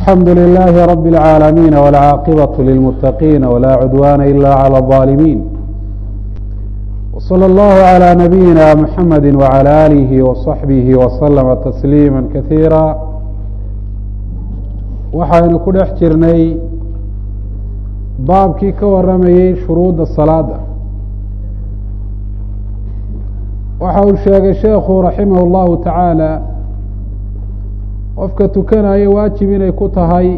الحمد لله رب العالمين والعاقبة للمتقين ولا عدوان إلا على الظالمين وصلى الله على نبينا محمد وعلى آله وصحبه وسلم تسليما كثيرا waxaynu ku dhex jirnay baabkii ka waramayey shuruudda salaada waxa uu sheegay sheekhu raximah اllahu tacaala qofka tukanaya waajib inay ku tahay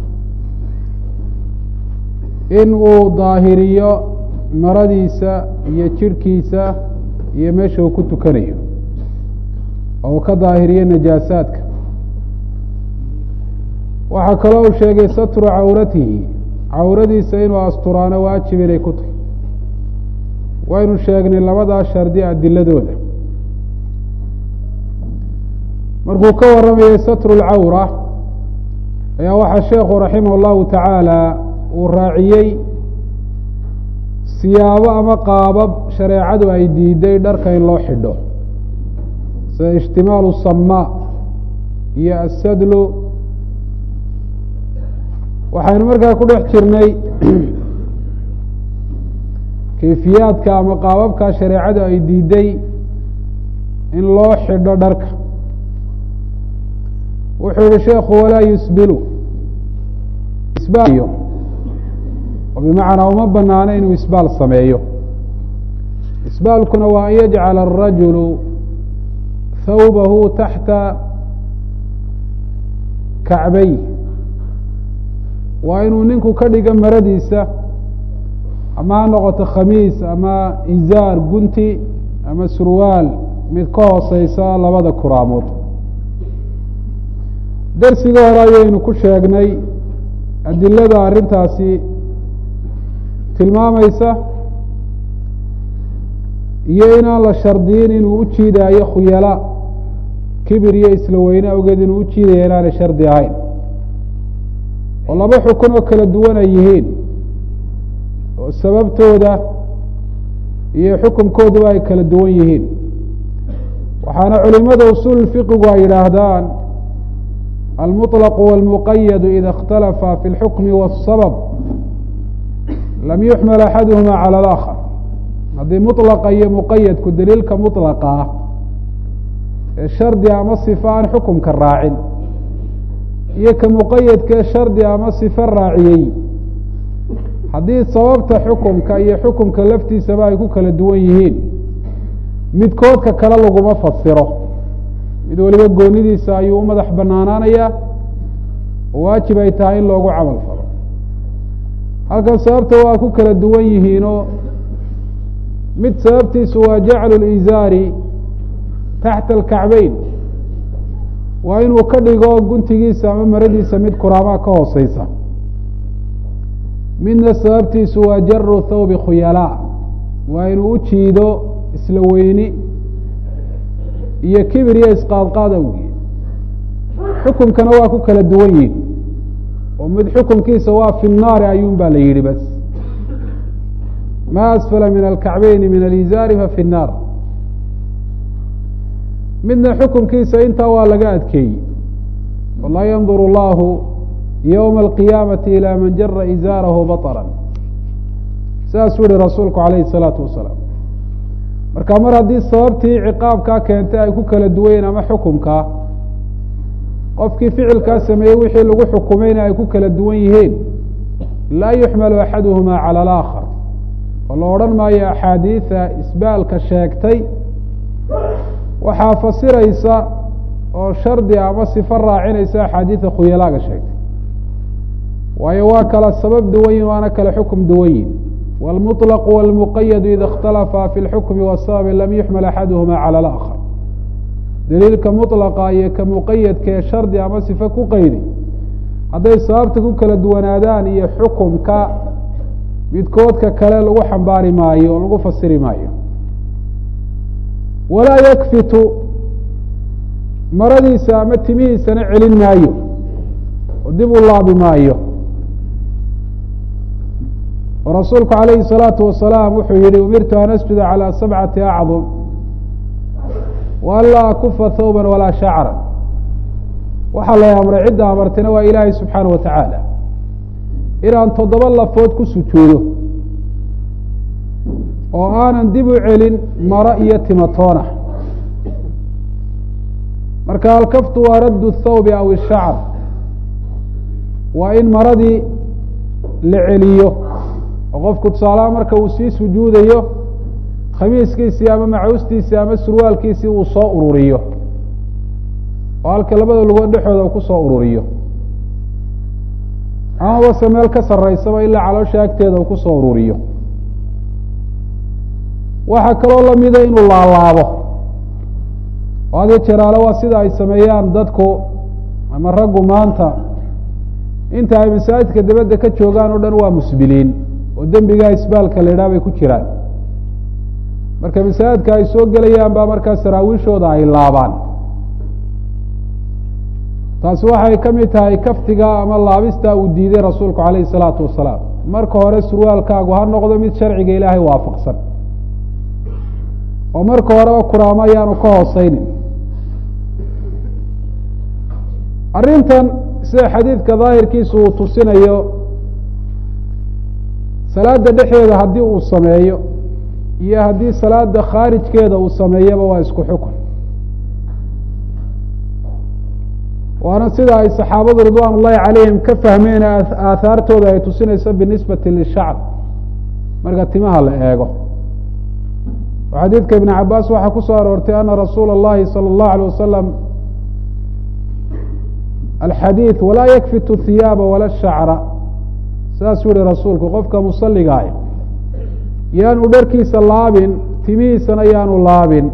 in uu daahiriyo maradiisa iyo jirhkiisa iyo meesha uu ku tukanayo oo uu ka daahiriyo najaasaadka waxaa kaloo uu sheegay satru cawratihi cawradiisa inuu asturaano waajib inay ku tahay waynu sheegnay labadaa shardi adiladooda markuu ka waramayay satru lcawra ayaa waxaa sheekhu raximah اllahu tacaala uu raaciyey siyaabo ama qaabab shareecadu ay diiday dharka in loo xidho sida ijtimaalu samaa iyo asadlu waxaynu markaa ku dhex jirnay kayfiyaadka ama qaababka shareecadu ay diiday in loo xidho dharka wuxuu yihi sheekhu walaa yusbilu isbaaliyo oo bimacnaa uma banaano inuu isbaal sameeyo isbaalkuna waa an yajcala arajulu thawbahu taxta kacbay waa inuu ninku ka dhigo maradiisa ama ha noqoto khamiis ama izaar gunti ama surwaal mid ka hooseysa labada kuraamood darsiga hore ayaynu ku sheegnay adilada arrintaasi tilmaamaysa iyo inaan la shardiyin inuu u jiidaayo khuyala kibir iyo isla weyne awgeed inuu u jiidaya inaanay shardi ahayn oo laba xukun oo kala duwan ay yihiin oo sababtooda iyo xukunkooduba ay kala duwan yihiin waxaana culimada usuul fiqigu ay yidhaahdaan almuطlq wاlmuqayadu ida اkhtalafa fi اlxukmi wالsabab lam yuxmal axaduhuma calى اlآkhar haddii muطlaqa iyo muqayadku daliilka muطlaqa ah ee shardi ama sifa aan xukumka raacin iyo ka muqayadkee shardi ama sife raaciyey haddii sababta xukumka iyo xukumka laftiisaba ay ku kala duwan yihiin midkoodka kale laguma fasiro mid waliba goonidiisa ayuu u madax banaanaanayaa oo waajib ay tahay in loogu camal falo halkan sababta waa ku kala duwan yihiinoo mid sababtiisu waa jaclu lizaari taxta alkacbeyn waa inuu ka dhigo guntigiisa ama maradiisa mid kuraamaa ka hooseysa midna sababtiisu waa jaru thawbi khuyalaa waa inuu u jiido isla weyni iyo kibir iyo isqaadqaad awgii xukunkana waa ku kala duwan yihin oo mid xukunkiisa waa fi nnaari ayuun baa la yidhi bas ma asfala min alkacbeyni min alizaari fa fi nnaar midna xukunkiisa intaa waa laga adkeeyey walaa yandur allahu ywma alqiyaamati ilaa man jara izaarahu baطra saasuu yihi rasuulku calayhi الsalaatu wasalaam marka mar haddii sababtii ciqaabkaa keentay ay ku kala duwayeen ama xukumkaa qofkii ficilkaa sameeyey wixii lagu xukumayna ay ku kala duwan yihiin laa yuxmalu axaduhuma calى اlآkhar oo la odhan maayo axaadiida isbaalka sheegtay waxaa fasiraysa oo shardi ama sifo raacinaysa axaadiida khuyalaaga sheegtay waayo waa kala sabab duwan yihin waana kala xukum duwan yihin wاlmuطlq wاlmuqayadu ida اkhtalafa fi اlxukmi wالsababi lam yuxmal axaduhuma calى اlآkhar daliilka muطlaqa iyo ka muqayadkaee shardi ama sifo ku qayday hadday sababta ku kala duwanaadaan iyo xukumka midkoodka kale lagu xambaari maayo oo lagu fasiri maayo walaa yakfitu maradiisa ama timihiisana celin maayo oo dib u laabi maayo oo rasuulku calayhi الsalaatu wasalaam wuxuu yihi umirtu an asjuda calى sabcati acdum wa an laa akufa thawba walaa shacra waxaa la amray cidda amartayna waa ilaahay subxaana wa tacaala inaan 7 lafood ku sujuudo oo aanan dib u celin maro iyo timatoona marka alkaftu waa raddu الthawbi aw الshacr waa in maradii la celiyo oo qofku tusaalaha marka uu sii sujuudayo khamiiskiisii ama macuustiisii ama surwaalkiisii uu soo ururiyo oo halka labada lugood dhexooda uu ku soo ururiyo amaba se meel ka saraysaba ilaa caloosha agteeda uu ku soo ururiyo waxaa kaloo lamida inuu laalaabo oo had iyo jeeraale waa sida ay sameeyaan dadku ama raggu maanta inta ay masaajidka dabadda ka joogaan oo dhan waa musbiliin oo dembigaa isbaalka la idhaha bay ku jiraan marka masaajidka ay soo gelayaan baa markaa saraawiishooda ay laabaan taasi waxay ka mid tahay kaftiga ama laabista uu diiday rasuulku calayhi salaatu wasalaam marka hore surwaalkaagu ha noqdo mid sharciga ilaahay waafaqsan oo marka horeba kuraamo ayaanu ka hooseynin arrintan sida xadiidka daahirkiisu uu tusinayo salaada dhexeeda haddii uu sameeyo iyo haddii salaada khaarijkeeda uu sameeyaba waa isku xukun waana sida ay saxaabadu ridwaan ullahi calayhim ka fahmeen aahaartooda ay tusinayso binisbati lishacr marka timaha la eego oo xadiidka ibn cabaas waxaa ku soo aroortay ana rasuula اllahi salى اllahu alيه wasalam alxadiid walaa yakfitu hiyaaba wala shacra saasuu yihi rasuulku qofka musaligaah yaanu dharkiisa laabin timihiisana yaanu laabin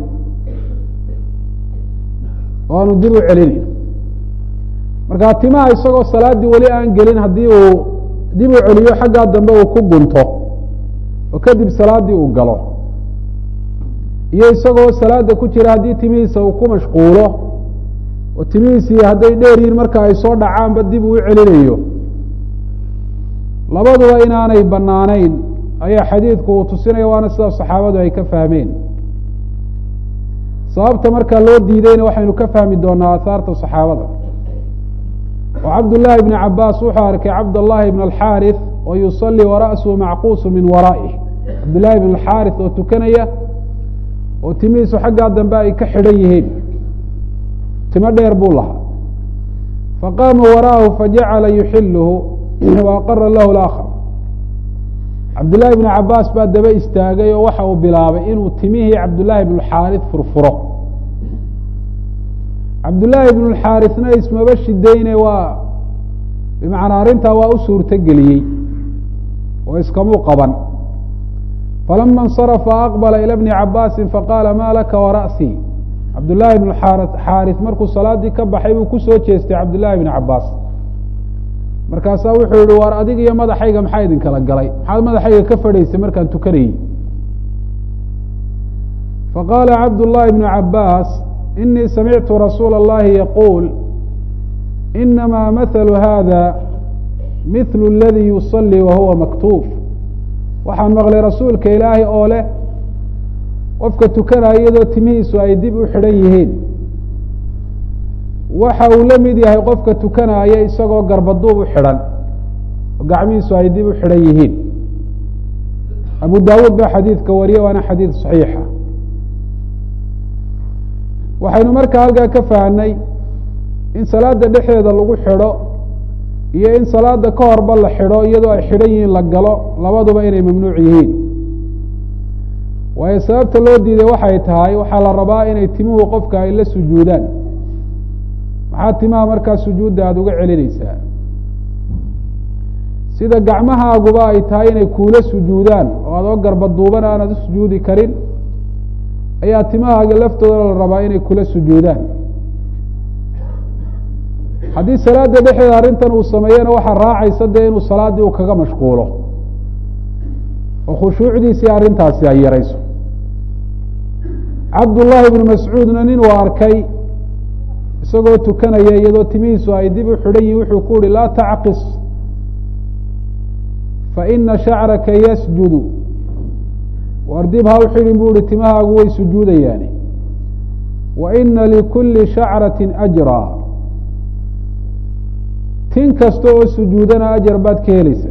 oo aanu dib u celinin markaa timaha isagoo salaaddii weli aan gelin haddii uu dib u celiyo xaggaa dambe uu ku gunto oo kadib salaaddii uu galo iyo isagoo salaada ku jira haddii timihiisa uu ku mashquulo oo timihiisii hadday dheer yihin marka ay soo dhacaanba dib uu u celinayo labaduba inaanay banaanayn ayaa xadiidku uu tusinaya waana sida saxaabadu ay ka fahmeen sababta markaa loo diidayna waxaynu ka fahmi doonaa aahaarta saxaabada oo cabdullaahi ibni cabaas wuxuu arkay cabdallahi ibn alxaarith oo yusalii wara'suhu macquusu min waraa'ih cabdullahi ibn alxaarith oo tukanaya oo timihiisu xaggaa dambe ay ka xidhan yihiin timo dheer buu lahaa faqaama wara'ahu fajacala yuxiluhu waaqara lahu اlaakhar cabdullahi ibn cabaas baa daba istaagay oo waxa uu bilaabay inuu timihii cabdullaahi ibn xaarith furfuro cabdullaahi ibn xaarithna ismaba shidayne waa bimacnaa arrintaa waa u suurto geliyey oo iskamuu qaban falama اnsarafa aqbala ilى bni cabaasin faqaala ma laka wara'sii cabdullaahi ibn xaarith markuu salaaddii ka baxay buu kusoo jeestay cabdullaahi ibn cabaas markaasaa wuxuu yihi waar adig iyo madaxayga maxaa idin kala galay maxaad madaxayga ka fadhaysay markaan tukanayey faqaala cabdullaahi ibnu cabaas inii samictu rasuula اllahi yaquul inamaa mathalu hada mithlu اladii yusalii wahuwa maktuuf waxaan maqlay rasuulka ilaahay oo leh qofka tukanaya iyadoo timihiisu ay dib u xidhan yihiin waxa uu la mid yahay qofka tukanaya isagoo garbaduub u xidhan oo gacmihiisu ay dib u xidhan yihiin abu daawuud baa xadiidka wariye waana xadiid saxiixa waxaynu markaa halkaa ka fahnay in salaada dhexdeeda lagu xidho iyo in salaada ka horba la xidho iyadoo ay xidhan yihiin la galo labaduba inay mamnuuc yihiin waayo sababta loo diiday waxay tahay waxaa la rabaa inay timuhu qofka ay la sujuudaan maxaa timaha markaa sujuudda aada uga celinaysaa sida gacmahaaguba ay tahay inay kuula sujuudaan oo adoo garba duuban aanad u sujuudi karin ayaa timahaaga laftooda la rabaa inay kula sujuudaan haddii salaada dhexdeeda arrintan uu sameeyana waxaa raacaysa dee inuu salaaddii uu kaga mashquulo oo khushuucdiisii arrintaasi ay yarayso cabdullaahi ibnu mascuudna nin uu arkay isagoo tukanaya iyadoo timihiisu ay dib u xidhan yihin wuxuu ku uhi laa tacqis faina shacraka yasjudu war dib ha u xidhin bu uhi timahaagu way sujuudayaani wa ina likuli shacrati ajraa tin kasta oo sujuudana ajar baad ka helaysa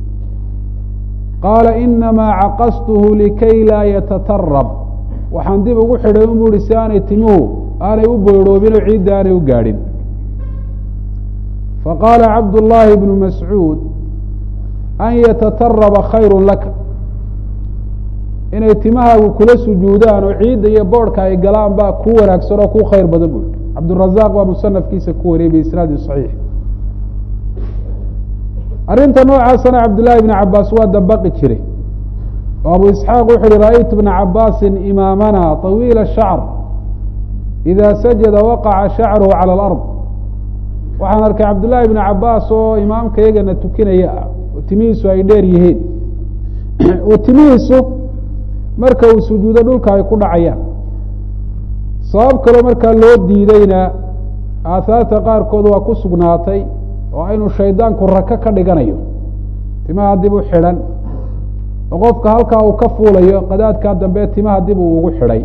qaala inamaa caqastuhu likay laa yatatarab waxaan dib ugu xidhay un bu uhi si aanay timuhu aanay u boodhoobin oo ciidda aanay u gaadhin faqaala cabdullaahi bnu mascuud an yatataraba khayru laka inay timahaagu kula sujuudaan oo ciidda iyo boodhka ay galaan baa kuu wanaagsan oo kuu khayr badan buui cabdurazaaq baa musanafkiisa ku wariyey biisnaadi saxiix arrinta noocaasana cabdullaahi bni cabaas waa dabaqi jiray oo abu isxaaq wuxu uhi ra'aytu bna cabaasin imaamana طawiila shacr ida sajada waqaca shacruhu calى alard waxaan arkay cabdullaahi bni cabaas oo imaamka iyagana tukinaya ah oo timihiisu ay dheer yihiin oo timihiisu marka uu sujuudo dhulka ay ku dhacayaan sabab kaloo markaa loo diideyna aahaarta qaarkood waa ku sugnaatay oo inuu shaydaanku raka ka dhiganayo timaha dib u xidhan oo qofka halkaa uu ka fuulayo qadaadkaa dambe timaha dib uu ugu xidhay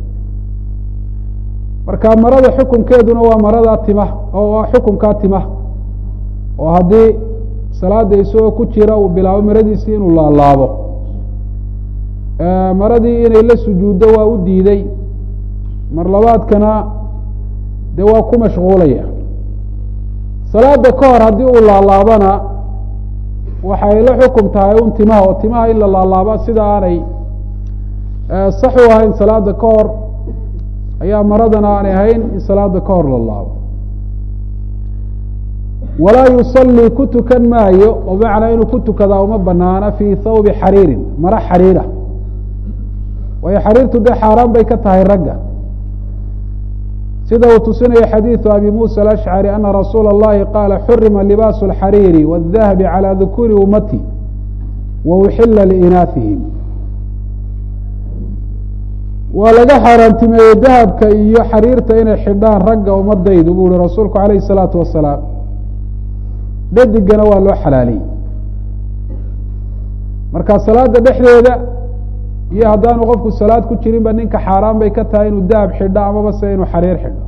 marka marada xukunkeeduna waa marada timaha oo waa xukunkaa timaha oo haddii salaada isagoo ku jira uu bilaabo maradiisii inuu laalaabo maradii inay la sujuuddo waa u diiday mar labaadkana dee waa ku mashquulaya salaada ka hor haddii uu laalaabana waxay la xukum tahay un timaha oo timaha in la laalaaba sida aanay sax u ahayn salaada ka hor ayaa maradana aanay ahayn in salaada ka hor la laabo walaa yusalii ku tukan maayo oo macnaa inuu ku tukadaa uma banaana fii thawbi xariirin mara xariira waayo xariirtu dee xaaraan bay ka tahay ragga sida uu tusinaya xadiiثu abi muسى الأشcري أna rasuula الlahi qaala xurima libaasu الxariiri والdahabi calى dukuri umati wauxila liinaahihim waa laga xaaraantimeeyey dahabka iyo xariirta inay xidhaan ragga umadaydu buu hi rasuulku alayh الsalaaةu wasalaam dhadigana waa loo xalaaliyey marka salaada dhexdeeda iyo haddaanu qofku salaad ku jirin ba ninka xaaraan bay ka tahay inuu dahab xidho amaba se inuu xariir xidho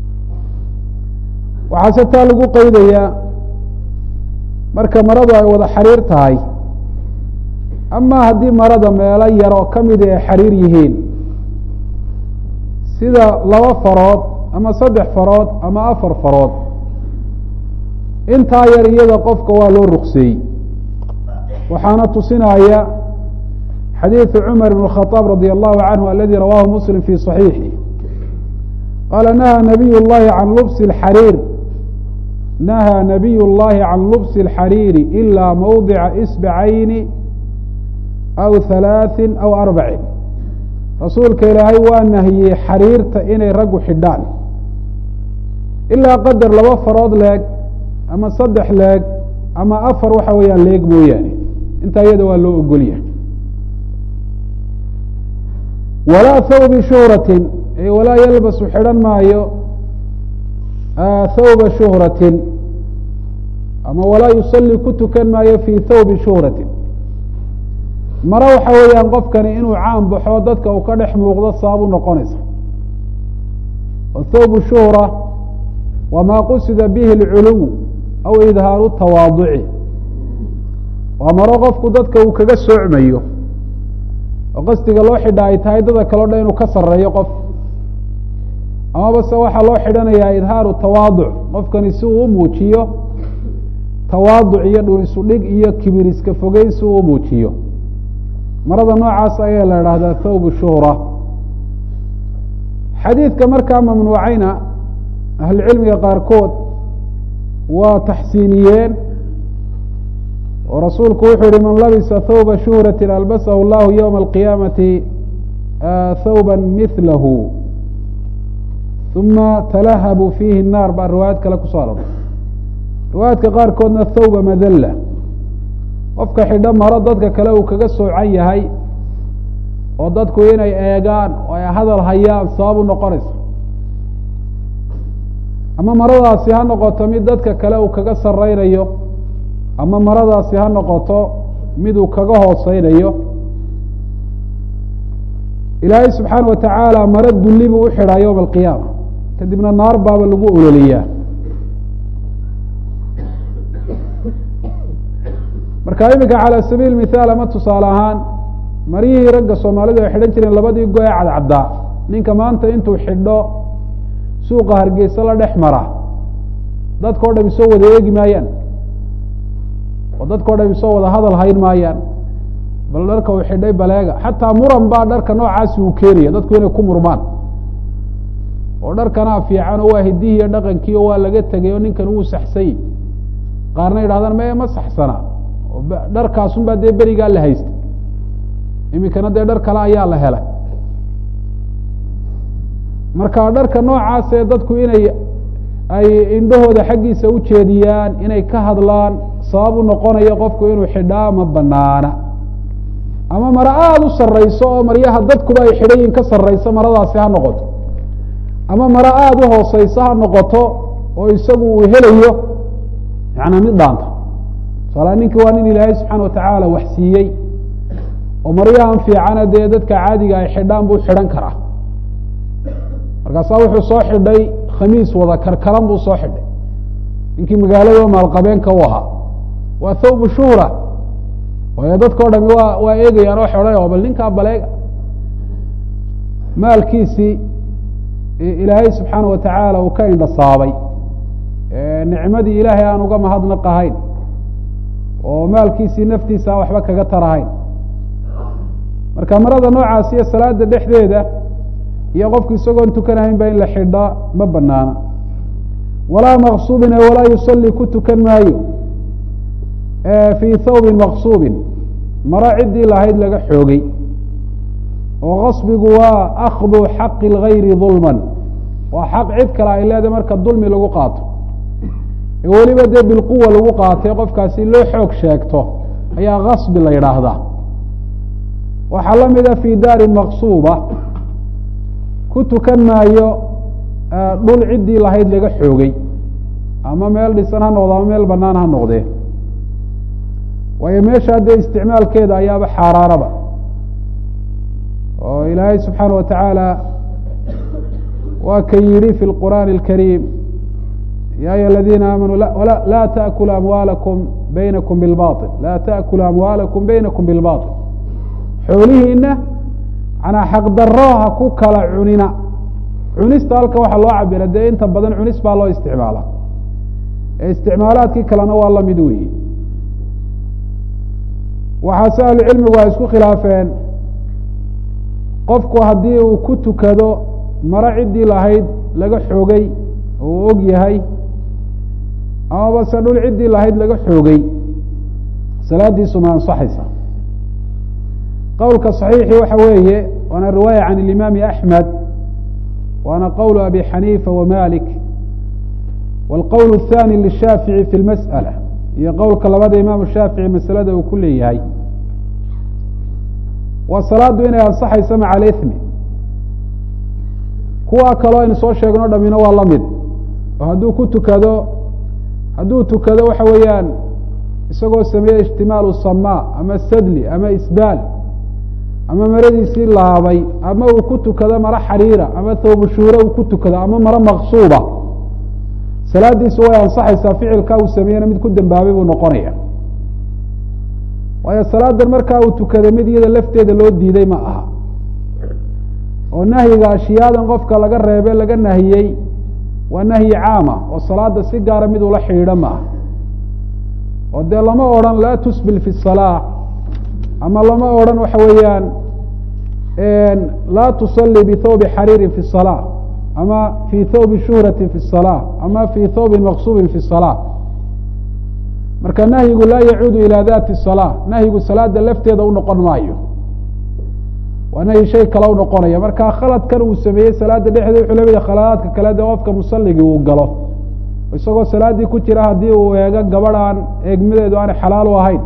waxaa se taa lagu qeydayaa marka maradu ay wada xariir tahay ama haddii marada meelo yar oo kamida ay xariir yihiin sida laba farood ama saddex farood ama afar farood intaa yar iyada qofka waa loo rukseeyey waxaana tusinaya xadiiثu cmar بن الخطاaب radي الlahu عanهu aladi rawaahu mslim fي صaxiixi qaala nahaa nabiy الlahi can lubsi اxariir nahaa nabiy الlahi can lubsi الxariiri ilaa mawdica isbacayni aw halaaثi aw arbacin rasuulka ilaahay waa nahiyey xariirta inay raggu xidhaan ilaa qadar laba farood leeg ama saddex leeg ama afar waxa weeyaan leeg mooyaane intaa iyada waa loo ogolyahay walaa thawbi shuhratin walaa yalbasu xidhan maayo thawba shuhratin ama walaa yusalli ku tukan maayo fii thawbi shuhratin mare waxa weeyaan qofkani inuu caan baxo dadka uu ka dhex muuqdo sabab u noqonaysa oo thawbu shuhra wamaa qusida bihi اlculuw aw idhaaru tawaaduci waa maro qofku dadka uu kaga soocmayo oo qasdiga loo xidha ay tahay dada kaleo dhan inuu ka sareeyo qof amaba se waxaa loo xidhanayaa idhaaru tawaaduc qofkani si uu u muujiyo tawaaduc iyo dhul isu dhig iyo kibir iska fogeyn si uu u muujiyo marada noocaas ayaa la idhaahdaa thawbu shuhra xadiidka markaa mamnuucayna ahlucilmiga qaarkood waa taxsiiniyeen oo rasuulku wuxuu yihi man labisa thawba shuhrati albasahu اllahu ywma alqiyaamati thawba milahu uma talahabu fiihi الnaar baa riwaayad kale kusoo arortay riwaayaadka qaarkoodna thawba madalla qofka xidho maro dadka kale uu kaga soocan yahay oo dadku inay eegaan oo ay hadal hayaan sabab u noqonaysa ama maradaasi ha noqoto mid dadka kale uu kaga sareynayo ama maradaasi ha noqoto mid uu kaga hooseynayo ilaahay subxaana watacaala maro dulli buu u xidhaa yowma alqiyaama kadibna naar baaba lagu ololiyaa marka imika calى sabiil mithaal ama tusaale ahaan maryihii ragga soomaalida ay xidhan jireen labadii go ee cadcaddaa ninka maanta intuu xidho suuqa hargeysa la dhex mara dadkao dham isoo wada eegi maayaan oo dadkao dham isoo wada hadal hayn maayaan bal dharka uu xidhay baleega xataa muran baa dharka noocaasi uu keenaya dadku inay ku murmaan oo dharkanaa fiican oo waa hidihii iyo dhaqankii oo waa laga tegay oo ninkan wuu saxsay qaarna yidhahdaan maya ma saxsana dharkaasun baa dee berigaa la haystay imikana dee dhar kale ayaa la helay marka dharka noocaas ee dadku inay ay indhahooda xaggiisa u jeediyaan inay ka hadlaan sabab u noqonayo qofku inuu xidhaa ma banaana ama maro aada u sarrayso oo maryaha dadkuba ay xidhayin ka sarrayso maradaasi ha noqoto ama maro aada u hooseyso ha noqoto oo isagu uu helayo macnaa mid dhaanta tusaala ninkii waa nin ilaahay subxaana watacaala wax siiyey oo maryahan fiicana dee dadka caadiga ay xidhaan buu xidhan karaa markaasaa wuxuu soo xidhay khamiis wada karkaran buu soo xidhay ninkii magaalada maalqabeenka u ahaa waa thawbu shuhra waayo dadkao dhami waa eegayaan oo xidhay oo bal ninkaa baleega maalkiisii ilaahay subxaana watacaala uu ka indhasaabay nicmadii ilaahay aan uga mahadnaq ahayn oo maalkiisii naftiisa waxba kaga tarahayn marka marada noocaas iyo salaada dhexdeeda iyo qofku isagoon tukanahayn ba in la xidhaa ma banaana walaa maqsuubin walaa yusalli ku tukan maayo fii thawbin maqsuubin maro ciddii lahayd laga xoogay oo qasbigu waa akdu xaqi اlgayri dulman waa xaq cid kale ay leedahay marka dulmi lagu qaato ee weliba dee bilquwa lagu qaatay qofkaasi loo xoog sheegto ayaa kasbi la yidhaahdaa waxaa la mida fii daarin maqsuuba ku tukan maayo dhul ciddii lahayd laga xoogay ama meel dhisan ha noqdo ama meel banaan ha noqdee waayo meeshaa dee isticmaalkeeda ayaaba xaaraanaba oo ilaahay subxaana watacaala waa ka yihi fi lqur'aani اlkariim ya ayuha aladiina aamanuu laa taأkulu amwaalakum baynakum bilbaطil laa taأkulu amwaalakum baynakum bilbaطil xoolihiina manaa xaqdaro ha ku kala cunina cunista halka waxaa loo cabira dee inta badan cunis baa loo isticmaala ee isticmaalaadkii kalena waa lamid weyi waxaase ahlucilmigu ay isku khilaafeen qofku haddii uu ku tukado maro ciddii lahayd laga xoogay oo uu og yahay amaba se dhul ciddii lahayd laga xoogay salaadiisu ma ansaxaysa qowlka صaxiixi waxa weeye waana riwaaya can اlimaami axmed waana qowl abi xaniifa wamalik wاlqowl الthani lishaafici fi اlmasأala iyo qowlka labada imaam shaafici masalada uu ku leeyahay waa salaadu inay ansaxayso maca alithmi kuwa kaloo aynu soo sheegno dhamina waa la mid oo hadduu tukado waxa weeyaan isagoo sameeye ijtimaalu samaa ama sadli ama isbaal ama maradiisii laabay ama uu ku tukado maro xariira ama thawbu shuura uu ku tukado ama maro maqsuuba salaadiisu way ansaxaysaa ficilkaa uu sameeyena mid ku dambaabay buu noqonaya waayo salaadan markaa uu tukaday mid iyada lafteeda loo diiday ma aha oo nahyiga ashiyaadan qofka laga reebe laga nahiyey waa nahyi caama oo salaada si gaara mid ula xidhiidho ma aha oo dee lama odhan laa tusbil fi الsalaa ama lama odhan waxa weeyaan laa tusalli bithawbi xariirin fi الsalaa ama fi thawbi shuhrati fi الsalaa ama fi thawbin maqsuubin fi الsalaa marka nahyigu laa yacuudu ilى dati الsalaa nahyigu salaada lafteeda u noqon maayo waa nahyi shay kale u noqonaya marka khaladkan uu sameeyey salaada dhexdeeda wuxuu lamid khaladaadka kale dee qofka musaligii uu galo isagoo salaadii ku jira haddii uu eego gabadhaan eegmadeedu aanay xalaal u ahayn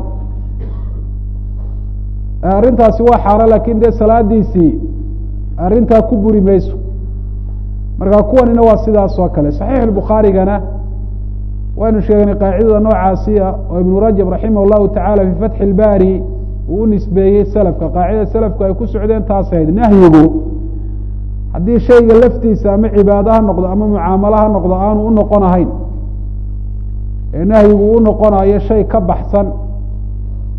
arrintaasi waa xaaraan lakin dee salaadiisii arrintaa ku buri mayso marka kuwanina waa sidaas oo kale صaxiix bukhaarigana waynu sheegnay qaacidada noocaasiya oo ibnu rajab raximah اllahu tacala fi fatxi اlbari uu u nisbeeyey selafka qaacida selafku ay ku socdeen taas ahayd nahyigu haddii shayga laftiisa ama cibaado ha noqdo ama mucaamalo ha noqdo aanu u noqon ahayn ee nahyigu u noqonayo shay ka baxsan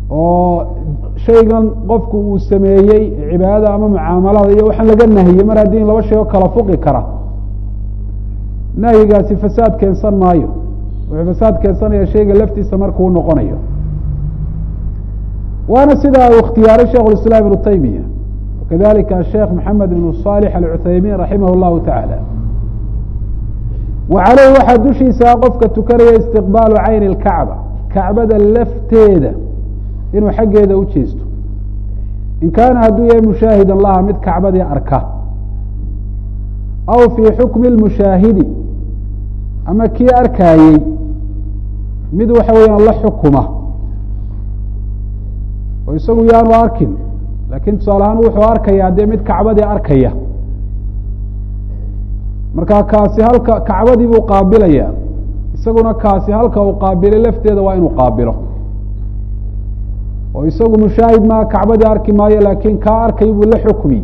oo shaygan qofku uu sameeyey cibaadada ama mucaamalada iyo waxaan laga nahiyey mar haddii laba shay oo kala fuqi kara nahyigaasi fasaad keensan maayo wuxuu fasaad keensanaya shayga laftiisa markuu noqonayo waana sidaa uu ikhtiyaaray sheikh اiسlاm iبnu taymiya wakadalika sheekh maxamed ibn صالح alcuthaymin raximah الlahu taعalى wa caleyh waxaa dushiisa qofka tukanaya istiqbaalu cayni اlkacba kacbada lafteeda inuu xaggeeda u jeesto in kaana hadduu yahay mushaahidan laha mid kacbadii arka aw fii xukmi اlmushaahidi ama kii arkaayey mid waxa weeyaan la xukuma oo isagu yaanu arkin laakiin tusaale ahaan wuxuu arkayaa dee mid kacbadii arkaya markaa kaasi halka kacbadii buu qaabilaya isaguna kaasi halka uu qaabilay lafteeda waa inuu qaabilo oo isagu mushaahid maa kacbadii arki maayo laakiin kaa arkay buu la xukmi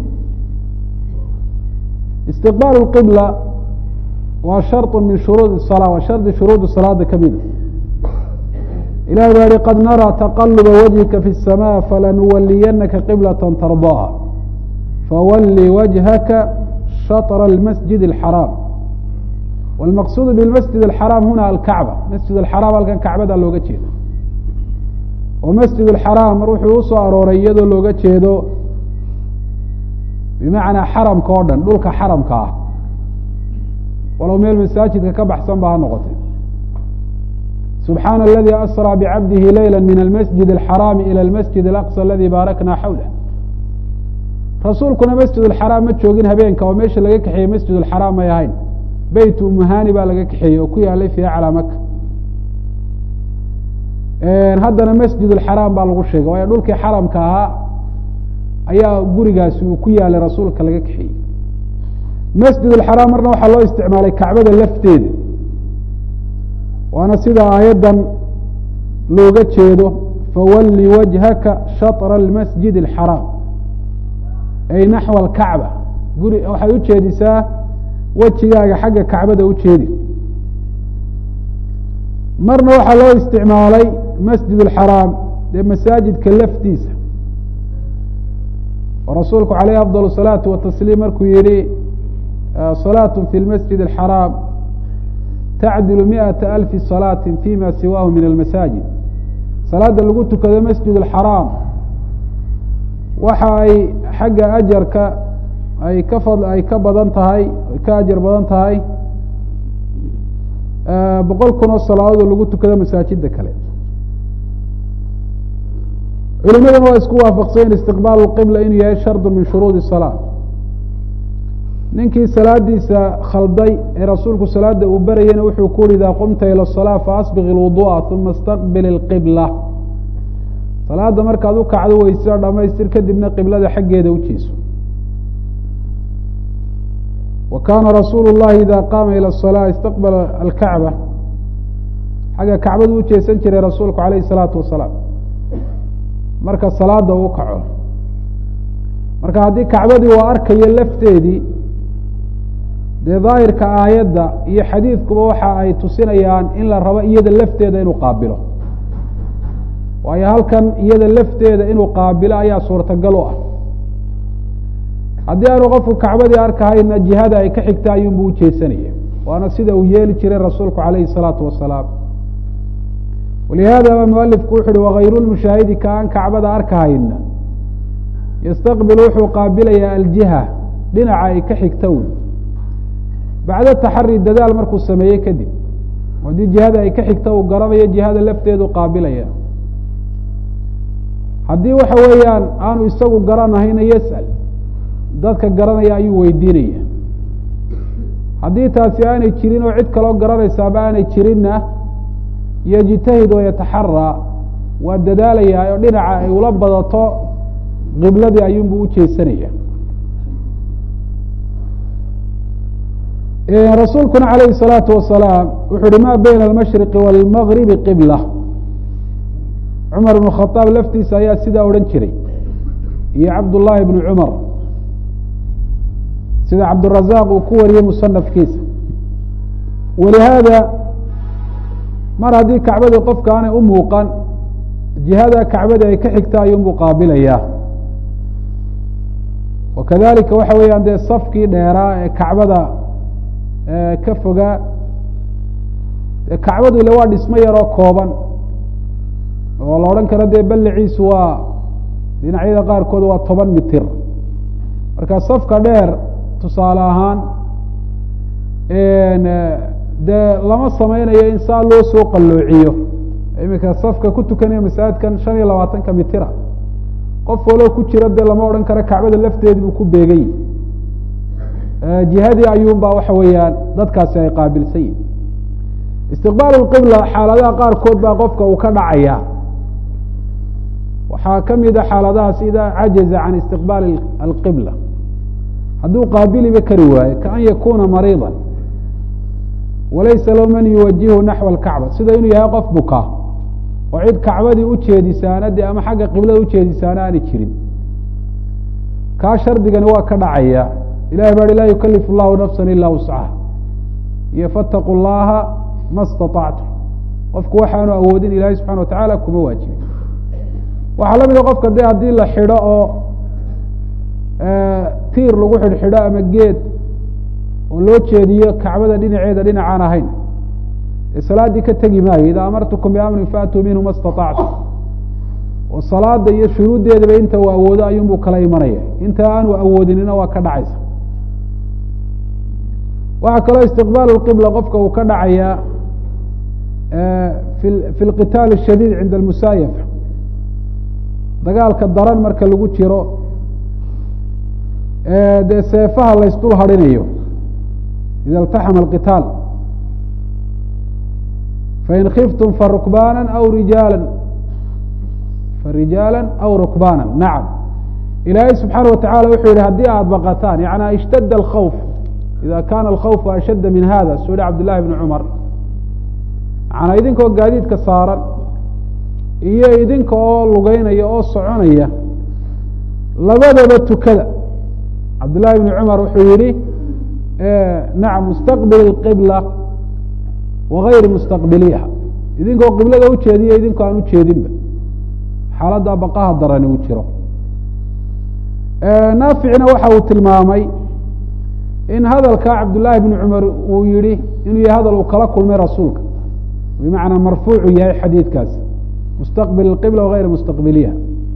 istiqbaal اqibla waa sharط min shuruud الصalaa waa shardi shuruudi salaada kamida ilahi baa yihi qad naraa taqaluba wajhika fi الsamاء falanuwaliyanaka qiblaة tardaaha fawali wajhaka shaطr اlmasjid الxaraam wاlmaqsuud bاlmasjid الxaraam huna alkacba masjid اxaraam halkan kacbada looga jeeda oo masjid اxaraam wuxuu usoo arooray iyadoo looga jeedo bimacnaa xaramka oo dhan dhulka xaramka ah walow meel masaajidka ka baxsan ba ha noqotay subxaana aladi asrى bcabdihi layla min almasjid اxaraami ilى اlmasjid اlaqصى aladi baarakna xawlah rasuulkuna masjid اxaraam ma joogin habeenka oo meesha laga kaxeeyey masjid اxaraam may ahayn beyt umuhani baa laga kaxeeyey oo ku yaalay fi aclى maka haddana masjid اxaraam baa lagu sheegay waayo dhulkii xaramka ahaa ayaa gurigaasi uu ku yaalay rasuulka laga kaxeeyey masjid اxaraam marna waxaa loo isticmaalay kacbada lafteeda waana sida aayaddan looga jeedo fawali wajhaka shaطra اlmasjid اxaraam ay naxو اlkacba guri waxaad ujeedisaa wejigaaga xagga kacbada ujeedi marna waxaa loo isticmaalay masjid اxaraam dee masaajidka laftiisa oo rasuulku alayh afضل الصalaaةi watasliim markuu yihi صalaaة fi اlmasjid الxaraam tacdil miئaةa أlfi صalaaةi fima siwaahu min almasaajid salaada lagu tukado masjid الxaraam waxa ay xagga ajarka ay ka badan tahay ay ka ajar badan tahay 100,000 oo salaadood lagu tukado masaajida kale culimadana waa isku waafaqsayen istiqbaal اqibla inuu yahay shard min shuruudi الصalاة ninkii salaadiisa khalday ee rasuulku salaada uu barayena wuxuu ku uri idaa qumta ilى الصalاة faasbiq اlwuduءa ثuma اstaqbil اlqibla salaada markaad u kacdo weysa dhamaystir kadibna qiblada xaggeeda ujeeso wa kaana rasuulu الlahi ida qaama ilى الصalاة istaqbala alkacba xagga kacbadu ujeesan jiray rasuulku alayh الsalaaةu wasalaam marka salaada uu kaco marka haddii kacbadii waa arkayo lafteedii dee daahirka aayadda iyo xadiidkuba waxa ay tusinayaan in la rabo iyada lafteeda inuu qaabilo waayo halkan iyada lafteeda inuu qaabilo ayaa suurtagal u ah haddii aanu qofku kacbadii arkahayna jihada ay ka xigta ayuunbu ujeesanaya waana sida uu yeeli jiray rasuulku alayhi الsalaatu wasalaam walihaada ba mualifku wuxu uhi wagayru lmushaahidi ka aan kacbada arkahayna yastaqbil wuxuu qaabilayaa aljiha dhinaca ay ka xigta wy bacda taxari dadaal markuu sameeye kadib haddii jihada ay ka xigta uu garanayo jihada lafteedu qaabilaya haddii waxa weeyaan aanu isagu garanahayna yas'al dadka garanaya ayuu weydiinaya haddii taasi aanay jirin oo cid kaloo garanaysaaba aanay jirinna yجتahid oo yataxarى waa dadaalayaa oo dhinaca ay ula badato qibladii ayuunbu ujeesanaya rasuulkuna عalayه الصalaaةu wasalaam wuxu uhi ma bayna اlmashriqi wاlmagribi qibla cumar ibn khaaab laftiisa ayaa sidaa odhan jiray iyo cabduلlahi bn cumar sida cabdالrazaq uu ku wariyey musanafkiisa walihaada mar haddii kacbadii qofka aanay u muuqan jihada kacbada ay ka xigta ayuunbuu qaabilayaa wakadalika waxa weeyaan dee safkii dheeraa ee kacbada ka fogaa kacbadu ile waa dhismo yaroo kooban oo la odhan karo dee balliciisu waa dhinacyada qaarkood waa 10 mitir marka safka dheer tusaale ahaan dee lama sameynayo in saa loo soo qalloociyo iminka safka ku tukanaya masaajidkan 25 mitira qof waloo ku jira dee lama odhan karo kacbada lafteedi buu ku beegay jihadii ayuunbaa waxa weeyaan dadkaasi ay qaabilsan yihin istiqbaal اqibla xaaladaha qaarkood baa qofka uu ka dhacaya waxaa kamid a xaaladahaas ida cajaza can istiqbaal alqibla hadduu qaabiliba kari waayo kaan yakuna mariida walaysa lahu man yuwajihu naxwa اlkacba sida inuu yahay qof buka oo cid kacbadii ujeedisaana de ama xagga qiblada ujeedisaana aani jirin kaa shardigani waa ka dhacaya ilahay baa hi laa yukalifu llahu nafsa ila wuscaha iyo faataqu llaha ma staطactum qofku waxaanu awoodin ilahay subxana watacaala kuma waajibin waxaa la mida qofka de haddii la xidho oo tiir lagu xidhxidho ama geed oo loo jeediyo kacbada dhinaceeda dhinacaan ahayn ee salaaddii ka tegi maayo ida amartukum biamrin faatuu minhu ma staطactum oo salaada iyo shuruuddeedaba inta uu awoodo ayuunbuu kala imanaya inta aanu awoodinina waa ka dhacaysa waxaa kaloo istiqbaal اqibla qofka uu ka dhacaya fi اlqitaal الshadiid cinda almusaayafa dagaalka daran marka lagu jiro dee seefaha laysdul harinayo ida اltaxama اlqitaal fain kiftum farukbaana aw rijaala farijaala aw rukbaana nacam ilaahay subxaana watacala wuxuu yihi haddii aada baqataan yana ishtadda alkhawf ida kana alkhawfu ashadda min hada suu yihi cabd llahi bni cumar manaa idinka oo gaadiidka saaran iyo idinka oo lugeynaya oo soconaya labadaba tukada cabd llahi bni cumar wuxuu yihi nacam mustaqbil اqibla wagayri mustaqbiliha idinkoo qiblada ujeediya idinkoo aan ujeedinba xaaladda baqaha darani uu jiro naaficna waxa uu tilmaamay in hadalka cabd llaahi bni cumar uu yihi inuu yahay hadal uu kala kulmay rasuulka bimacnaa marfuucu yahay xadiidkaasi mustaqbil اqibla wagayra mustaqbiliha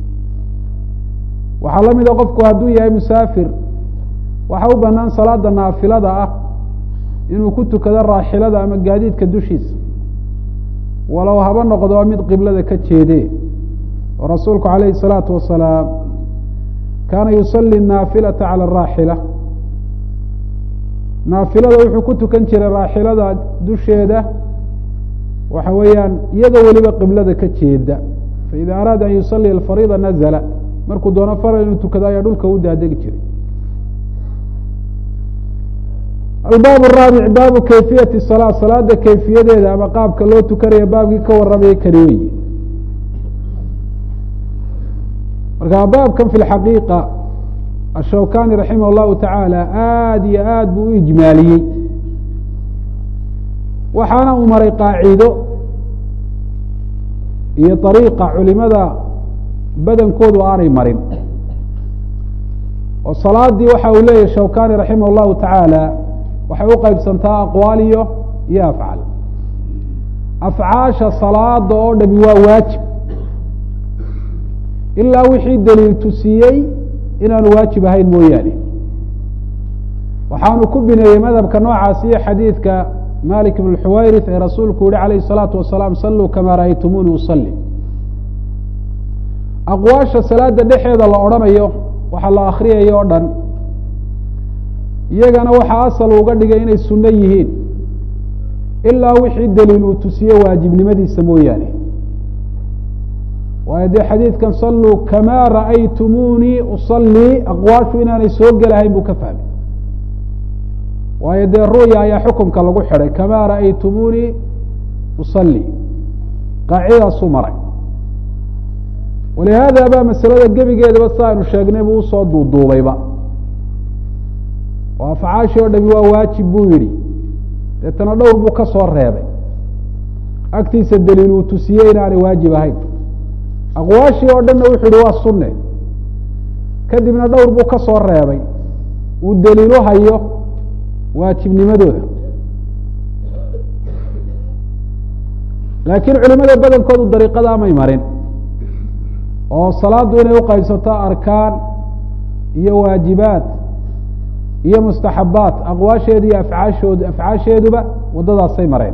waxaa la mida qofku hadduu yahay musaafir waxa u banaan salaada naafilada ah inuu ku tukado raaxilada ama gaadiidka dushiisa walow haba noqdo mid qiblada ka jeede oo rasuulku calayhi الsalaatu wasalaam kaana yusalli naafilata calى araaxila naafilada wuxuu ku tukan jiray raaxilada dusheeda waxa weeyaan iyadoo weliba qiblada ka jeeda faida araada an yusalliya alfariida nazla markuu doono faral inuu tukado ayaa dhulka u daadegi jiray albaab الraabic baabu kayfiyati salaa salaada kayfiyadeeda ama qaabka loo tukanaya baabkii ka warramaya kani weyi marka baabkan fi اxaqiiqa ashawkani raximah اllahu tacaala aada iyo aad buu u ijmaaliyey waxaana uu maray qaacido iyo ariiqa culimada badankoodu aanay marin oo salaadii waxa uu leeyahy shawkani raximah اllahu tacaala waxay u qaybsantaa aqwaal iyo afcaal afcaasha salaada oo dhami waa waajib ilaa wixii daliil tusiyey inaanu waajib ahayn mooyaane waxaanu ku bineeyey madhabka noocaas iyo xadiidka malik bn xuwayrith ee rasuulku yihi calayh الsalaatu wasalaam saluu kamaa ra'aytumuuni usalli aqwaasha salaada dhexeeda la odhanayo waxa la akriyayo o dhan iyagana waxaa asal uga dhigay inay sunno yihiin ilaa wixii daliil uu tusiye waajibnimadiisa mooyaane waayo dee xadiidkan saluu kamaa ra'aytumuunii usallii aqwaashu inaanay soo gelahayn buu ka fahmay waayo dee ru'ya ayaa xukumka lagu xidhay kamaa ra'aytumuunii usallii qaacidadaasuu maray walihaada baa masalada gebigeedaba si aynu sheegnay buu usoo duuduubayba oo afcaashii oo dhami waa waajib buu yihi deetana dhowr buu ka soo reebay agtiisa daliil uu tusiyey inaanay waajib ahayn aqwaashii oo dhanna wuxuu yihi waa sunne kadibna dhowr buu ka soo reebay uu daliilo hayo waajibnimadooda laakiin culimada badankoodu dariiqadaa may marin oo salaaddu inay uqaybsato arkaan iyo waajibaad iyo mustaxabaat aqwaasheeda iyo afcaasheeduba waddadaasay mareen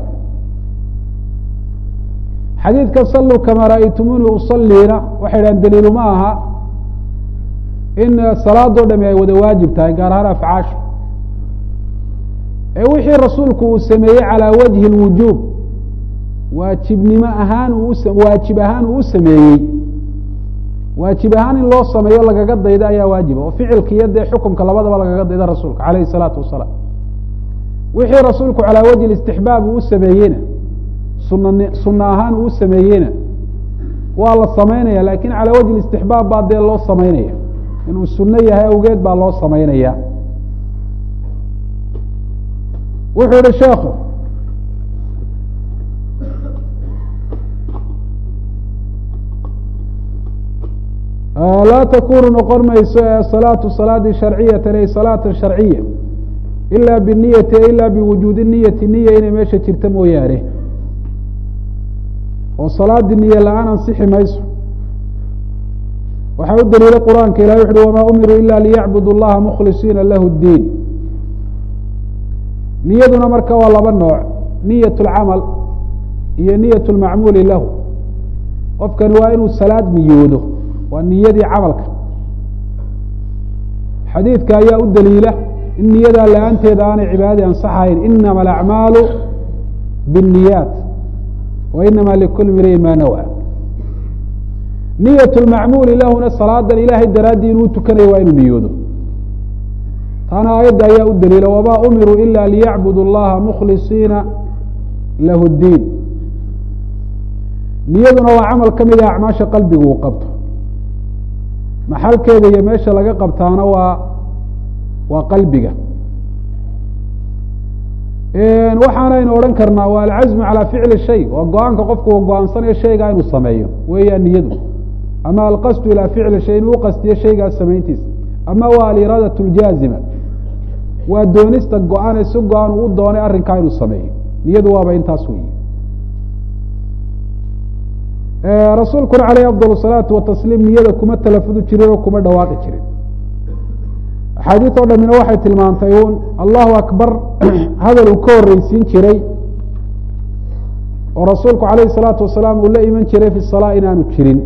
xadiidka saluu kamaa ra'aytumuuni usaliina waxay dhahan daliilu ma aha in salaadoo dhami ay wada waajib tahay gaar ahaan afcaashu ee wixii rasuulku uu sameeyey calaa wajhi اlwujuub waajibnimo ahaan waajib ahaan uu u sameeyey waajib ahaan in loo sameeyo lagaga dayda ayaa waajiba oo ficilka iyo dee xukumka labadaba lagaga dayda rasuulka calayhi الsalaatu wasalaam wixii rasuulku calaa wajhi istixbaab uu u sameeyeyna sunno ahaan uu u sameeyeyna waa la samaynaya lakin calaa wajhi istixbaab baa dee loo samaynaya inuu sunno yahay awgeed baa loo samaynaya wuxuu yihi sheekhu laa takunu noqon mayso salaatu salaadii sharciyatan ay salaata sharciya ila biniyati ila biwujuudi niyati niya inay meesha jirta mooyaane oo salaadii niye la-aan ansixi mayso waxaa u daliilay qur-aanka ilahi wuxu uhi wamaa umiruu ila liyacbudu اllaha mukhlisiina lahu اdiin niyaduna marka waa laba nooc niyat اlcamal iyo niyat اlmacmuuli lahu qofkani waa inuu salaad niyoodo waa niyadii camalka xadiidka ayaa u daliila in niyadaa la-aanteeda aanay cibaadadii ansaxahayn inama alacmaalu biالniyaat wa inama likuli mriin ma nawa niyat lmacmuuli lahuna salaadan ilaahay daraaddii inuu tukanayo waa inuu niyoodo taana aayadda ayaa u daliila wamaa umiruu ila liyacbudu اllaha mukhlisiina lahu اdiin niyaduna waa camal ka mid ah acmaasha qalbigu uu qabto maxalkeeda iyo meesha laga qabtaana waa qalbiga waxaanaynu odhan karnaa waa alcazmu calaa ficli shay waa go-aanka qofku uu go-aansanayo shaygaa inuu sameeyo weeyaan niyadu ama alqasdu ilaa ficli shay inuu uqastiyo shaygaas samayntiisa ama waa aliraadaة اljaazima waa doonista go-aan si go-aan uu u doonay arrinkaa inuu sameeyo niyadu waaba intaas weyi rasuulkuna caleyh afضal الsalaatu watasliim niyada kuma talafudi jirin oo kuma dhawaaqi jirin axaadiis oo dhamina waxay tilmaantay un allahu akbar hadal uu ka horeysiin jiray oo rasuulku calayhi الsalaatu wasalaam uu la iman jiray fi salaa inaanu jirin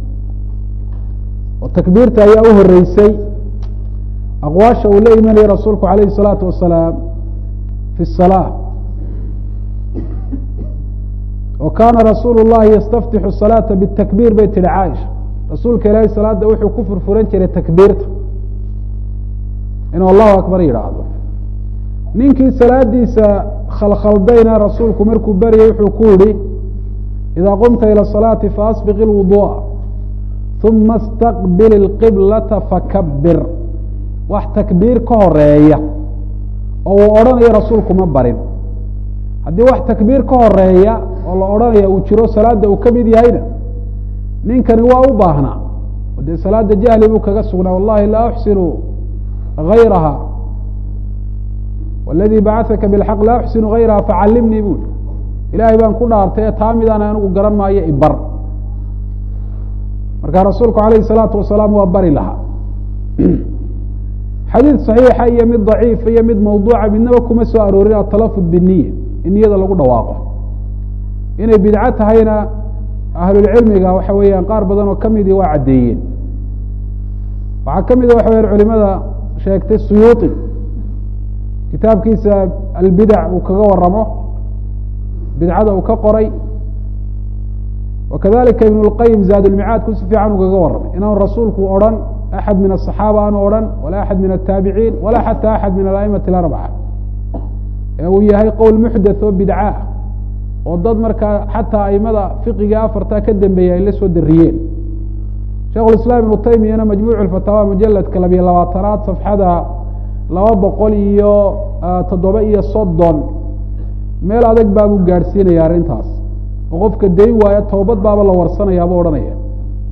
oo takbiirta ayaa u horeysay aqwaasha uu la imanayay rasuulku calayhi الsalaatu wasalaam fi الsalaa o kaana rasuulu الlahi yastaftixu الsalaaةa bالtakbiir bay tihi caaisha rasuulka ilaahay salaada wuxuu ku furfuran jiray takbiirta inuu allahu akbar yidhaahdo ninkii salaadiisa khalkhaldayna rasuulku markuu baryay wuxuu ku yihi idaa qumta ilى الصalaati faasbiq اlwuduءa ثuma اstaqbil اlqiblata fakabir wax takbiir ka horeeya oo uu odhanayo rasuulku ma barin haddii wax takbiir ka horeeya oo la odhanaya uu jiro salaada uu ka mid yahayna ninkani waa u baahnaa o dee salaada jahli buu kaga sugnaa wallahi laa uxsinu غayraha wاladii bacثaka bاlxaq laa uxsinu غayraha facalimnii bui ilaahay baan ku dhaartay taa midaan anigu garan maayo ibar marka rasuulku alayh الsalaatu wasalaam waa bari lahaa xadiid صaxiixa iyo mid ضaciifa iyo mid mawduuca midnaba kuma soo aroorin atalafud bالniya in niyada lagu dhawaaqo inay bidco tahayna ahlulcilmiga waxa weeyaan qaar badan oo kamidii waa caddeeyeen waxaa kamida waxa weyan culimada sheegtay suyuuطi kitaabkiisa albidac uu kaga waramo bidcada uu ka qoray wakadalika ibn اlqayim zaadulmicaadku si fiican uu kaga warramay inaanu rasuulku odhan axad min aلصaxaaba aanu odhan walaa axad min الtaabiciin walaa xata axad min ala'imati اarbca ee uu yahay qowl muxdath oo bidca oo dad markaa xataa aimada fiqiga afartaa ka dambeeya ay la soo dariyeen sheikh iسlاm ibnu taymiyana majmuuc اfataawa mujaladka labiyo labaatanaad safxada 207 meel adag baabuu gaadhsiinaya arrintaas oo qofka dayn waayo towbad baaba la warsanayaabuu odhanaya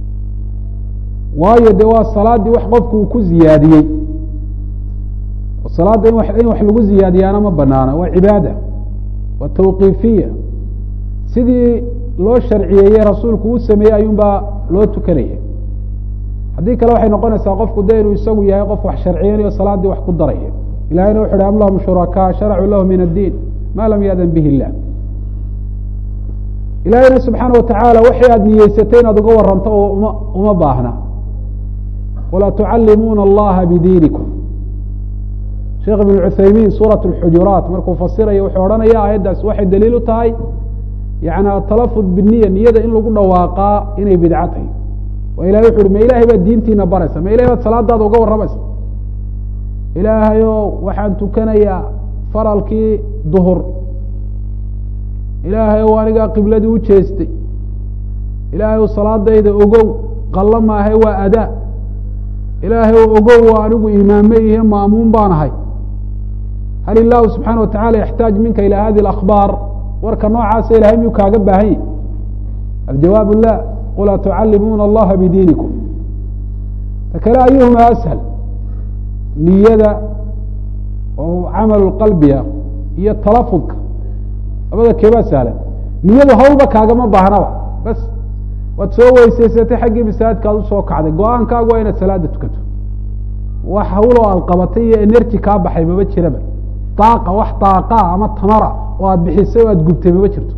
waayo de waa salaadii wax qofku uu ku ziyaadiyey salaada in wax lagu ziyaadiyaana ma banaana waa cibaada waa tawqiifiya sidii loo sharciyeeyey rasuulku uu sameeyey ayuun baa loo tukanaya haddii kale waxay noqonaysaa qofku de inuu isagu yahay qof wax sharciyanayo salaadii wax ku daraya ilahayna wuxu uhi am lahum shurakaa sharacuu lahu min addiin ma lam yadan bihi illah ilaahayna subxaana watacaala waxay aada niyeysatay inaad uga waranto oo uma baahna walaa tucallimuuna allaha bidiinikum sheekh ibn cuthaymiin suuraة اxujuraat markuu fasiraya wuxuu odhanaya aayaddaas waxay daliil u tahay yani atalafud biniya niyada in lagu dhawaaqaa inay bidco tahay waa ilahay wuxu uhi ma ilahay baad diintiina baraysa ma ilahay baad salaadaada uga warramaysa ilaahayo waxaan tukanayaa faralkii duhur ilaahay ow anigaa qibladii u jeestay ilaahay ow salaadayda ogow qallo maahay waa adaa ilaahay ow ogow waa anigu imaame iyo maamuun baan ahay hal ilaahu subxaana watacala yaxtaaj minka ilaa hadi اlakhbaar warka noocaasa ilahay miyuu kaaga baahan yahy aljawaab la qul atucallimuuna allaha bidiinikum ta kale ayuhuma ashal niyada oo camalu qalbiga iyo talafudka labada keebaa sahlan niyadu hawlba kaagama baahnaba bas waad soo weyseysatay xaggii masaajidka ad usoo kacday go-aankaagu waa inaad salaada tukato wax hawloo aad qabatay iyo energy kaa baxay maba jiraba daaqa wax daaqaa ama tamara oo aad bixisay oo aad gubtay maba jirto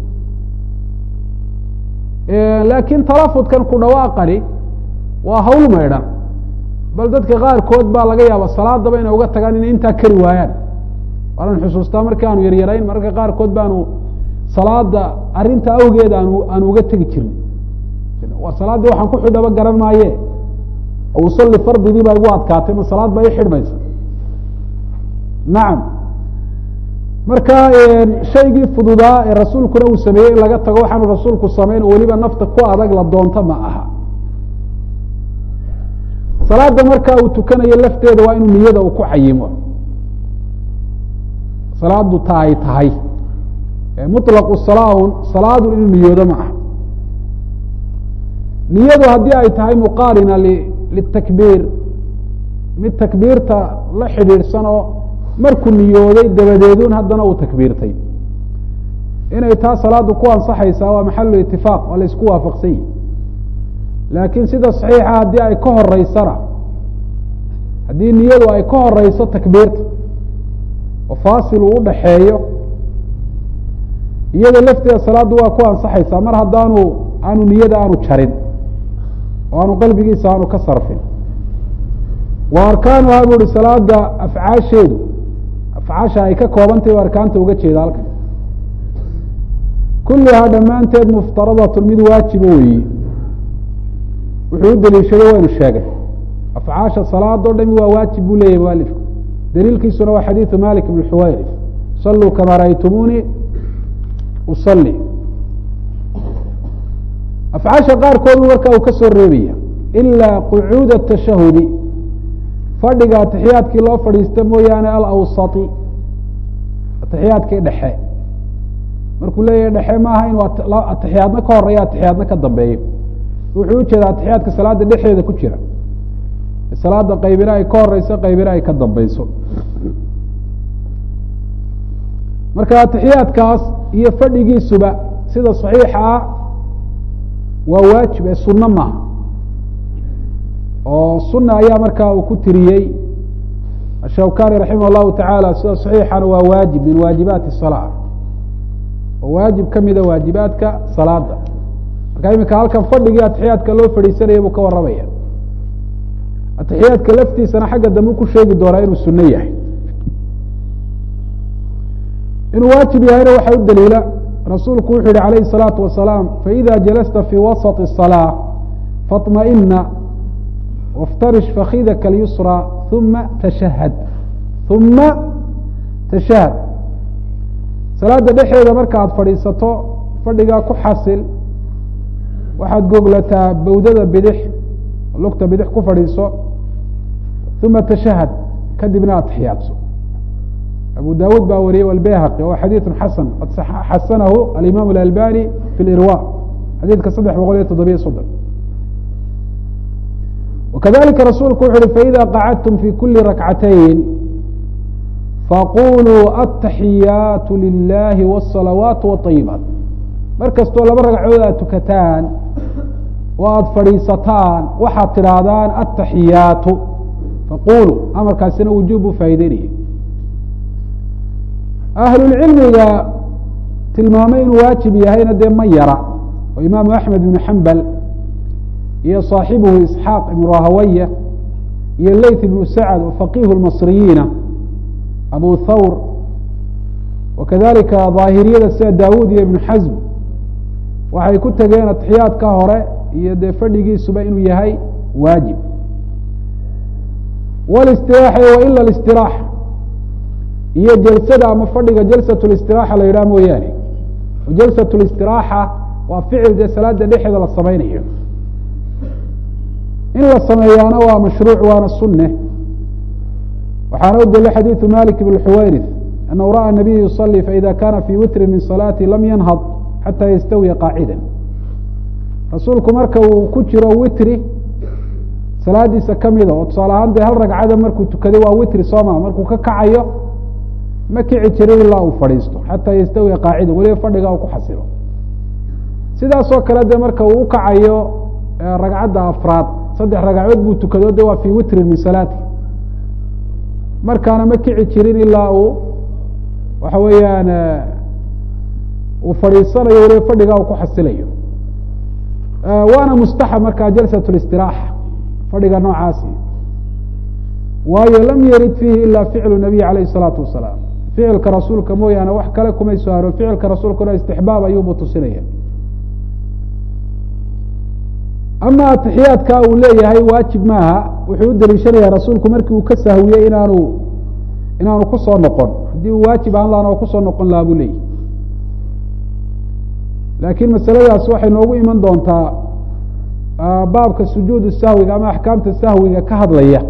laakiin talafudkan ku dhawaaqani waa hawl maydhan bal dadka qaarkood baa laga yaaba salaadaba inay uga tagaan inay intaa kari waayaan waanan xusuustaa marki aanu yaryarayn mararka qaarkood baanu salaada arinta awgeed aanu uga tegi jirnay salaaddii waxaan ku xidhaba garan maaye usalli fardidii baa igu adkaatay ma salaad baa i xidhmaysa nacam marka shaygii fududaa ee rasuulkuna uu sameeyey in laga tago waxaanu rasuulku samayn oo weliba nafta ku adag la doonto ma aha salaada markaa uu tukanayo lafteeda waa inuu niyada uu ku cayimo salaadu ta ay tahay muطlaqu salaaun salaadun inuu niyoodo ma aha niyadu haddii ay tahay muqaarina litakbiir mid takbiirta la xidhiidhsan oo markuu niyooday dabadeedun haddana uu takbiirtay inay taa salaadu ku ansaxaysaa waa maxalu itifaaq waa la isku waafaqsan yihi laakiin sida saxiixa haddii ay ka horeysana haddii niyadu ay ka horeyso takbiirta oo faasil uu udhaxeeyo iyada lafteeda salaaddu waa ku ansaxaysaa mar haddaanu aanu niyada aanu jarin oo aanu qalbigiisa aanu ka sarfin wa arkaanuhaa bu uhi salaada afcaasheedu afcaasha ay ka koobantahy o arkaanta uga jeeda halkan kullihaa dhammaanteed muftaradatun mid waajiba weeyi wuxuu u daliishaday waynu sheegay afcaasha salaado dhami waa waajib buu leeyahy mualifku daliilkiisuna waa xadiidu malik bn xuwayrif saluu kamaa ra'aytumuunii usalli afcaasha qaarkoodu marka uu ka soo reebaya ilaa qucuud atashahudi fadhiga atixiyaadkii loo fadhiista mooyaane alawsati atixiyaadkii dhexe markuu leeyahay dhexe maaha inuu atixiyaadna ka horeeyo atixiyaadna ka dambeeyo wuxuu ujeedaa atixiyaadka salaada dhexdeeda ku jira salaada qaybina ay ka horeyso qaybina ay ka dambeyso marka atixiyaadkaas iyo fadhigiisuba sida saxiixa ah waa waajib ee sunno maaha oo sunna ayaa markaa uu ku tiriyey ashawkani raximah llahu tacaala sida saxiixana waa waajib min waajibaati salaa oo waajib kamida waajibaadka salaada marka imika halkan fadhigii atixiyaadka loo fadhiisanaya buu ka warramaya atixiyaadka laftiisana xagga dambe ku sheegi doonaa inuu sunno yahay inuu waajib yahayna waxaa u daliila rasuulku wuxuu yihi alayhi الsalaatu wasalaam faإida jalasta fii wasaط الصalاة faطmaئna واftarish fakidaka اlyusrى uma tashahad salaada dhexeeda marka aad fadhiisato fadhigaa ku xasil waxaad goglataa bawdada bidix lugta bidix ku fadhiiso uma tashahad kadibna atixiyaadso abu dawud baa wariyey wاlbayhaqi wa xadiiثu xasan qad xasanahu alimaam اlalbani fi اlirwa xadiidka 3 boqol iyo 7 وkadalika rasuulku wuxu uhi faإida qacadtum fi kuli rakcatayn faquluu aلتaxiyaaت lilahi والصalawaaت والطayibaat mar kastoo laba ragcadood aad tukataan oo aada fadhiisataan waxaad tidhaahdaan aلتaxiyaatu faquluu amarkaasina wujuub u faa'ideynaya ahlulcilmiga tilmaamay inuu waajib yahayna dee ma yara oo imaamu axmed ibnu xambal iyo صaaxibuhu isxaaq ibnu rahawaya iyo leyth ibnu sacd oo faqihu lmasriyiina abu thawr wakadalika daahiriyada sida daawud iyo ibnu xasm waxay ku tegeen atixiyaadka hore iyo dee fadhigiisuba inuu yahay waajib wاlistiraaxa waila اlistiraaxa iyo jalsada ama fadhiga jalsaة اlistiraaxa la yidhaha mooyaane jalsaة اlistiraaxa waa ficil dee salaada dhexeeda la samaynayo in la sameeyaana waa mashruuc waana sunne waxaana u daliilay xadiiثu malik bn xuwayrith anahu ra'a nabiy yuصلي faإida kana fii witri min salaati lam yanhad xatى yastawiya qaacida rasuulku marka uu ku jiro witri salaadiisa kamida oo tusaale ahaan dee hal ragcada markuu tukaday waa witri sooma markuu ka kacayo ma kici jirin ilaa uu fadhiisto xataa yastawiya qaacida weliba fadhiga uu ku xasilo sidaasoo kale de marka uu ukacayo ragcadda afraad 3 ragcadood buu tukado de waa fii witrin min salaati markaana ma kici jirin ilaa uu waxa weeyaan uu fadhiisanayo weliba fadhiga uu ku xasilayo waana mustaxab markaa jalsaة اlistiraaxa fadhiga noocaasi waayo lam yarid fiihi ila ficlu nabiy alayh الsalaatu wasalaam ficilka rasuulka mooyaane wax kale kumay soo haro ficilka rasuulkuna istixbaab ayuubu tusinaya ama atixiyaadka uu leeyahay waajib maaha wuxuu u daliishanaya rasuulku markii uu ka sahwiyey inaanu kusoo noqon haddii uu waajib ahaan lahana kusoo noqon laha buu leeyahy laakiin masaladaas waxay noogu iman doontaa baabka sujuud sahwiga ama axkaamta sahwiga ka hadlaya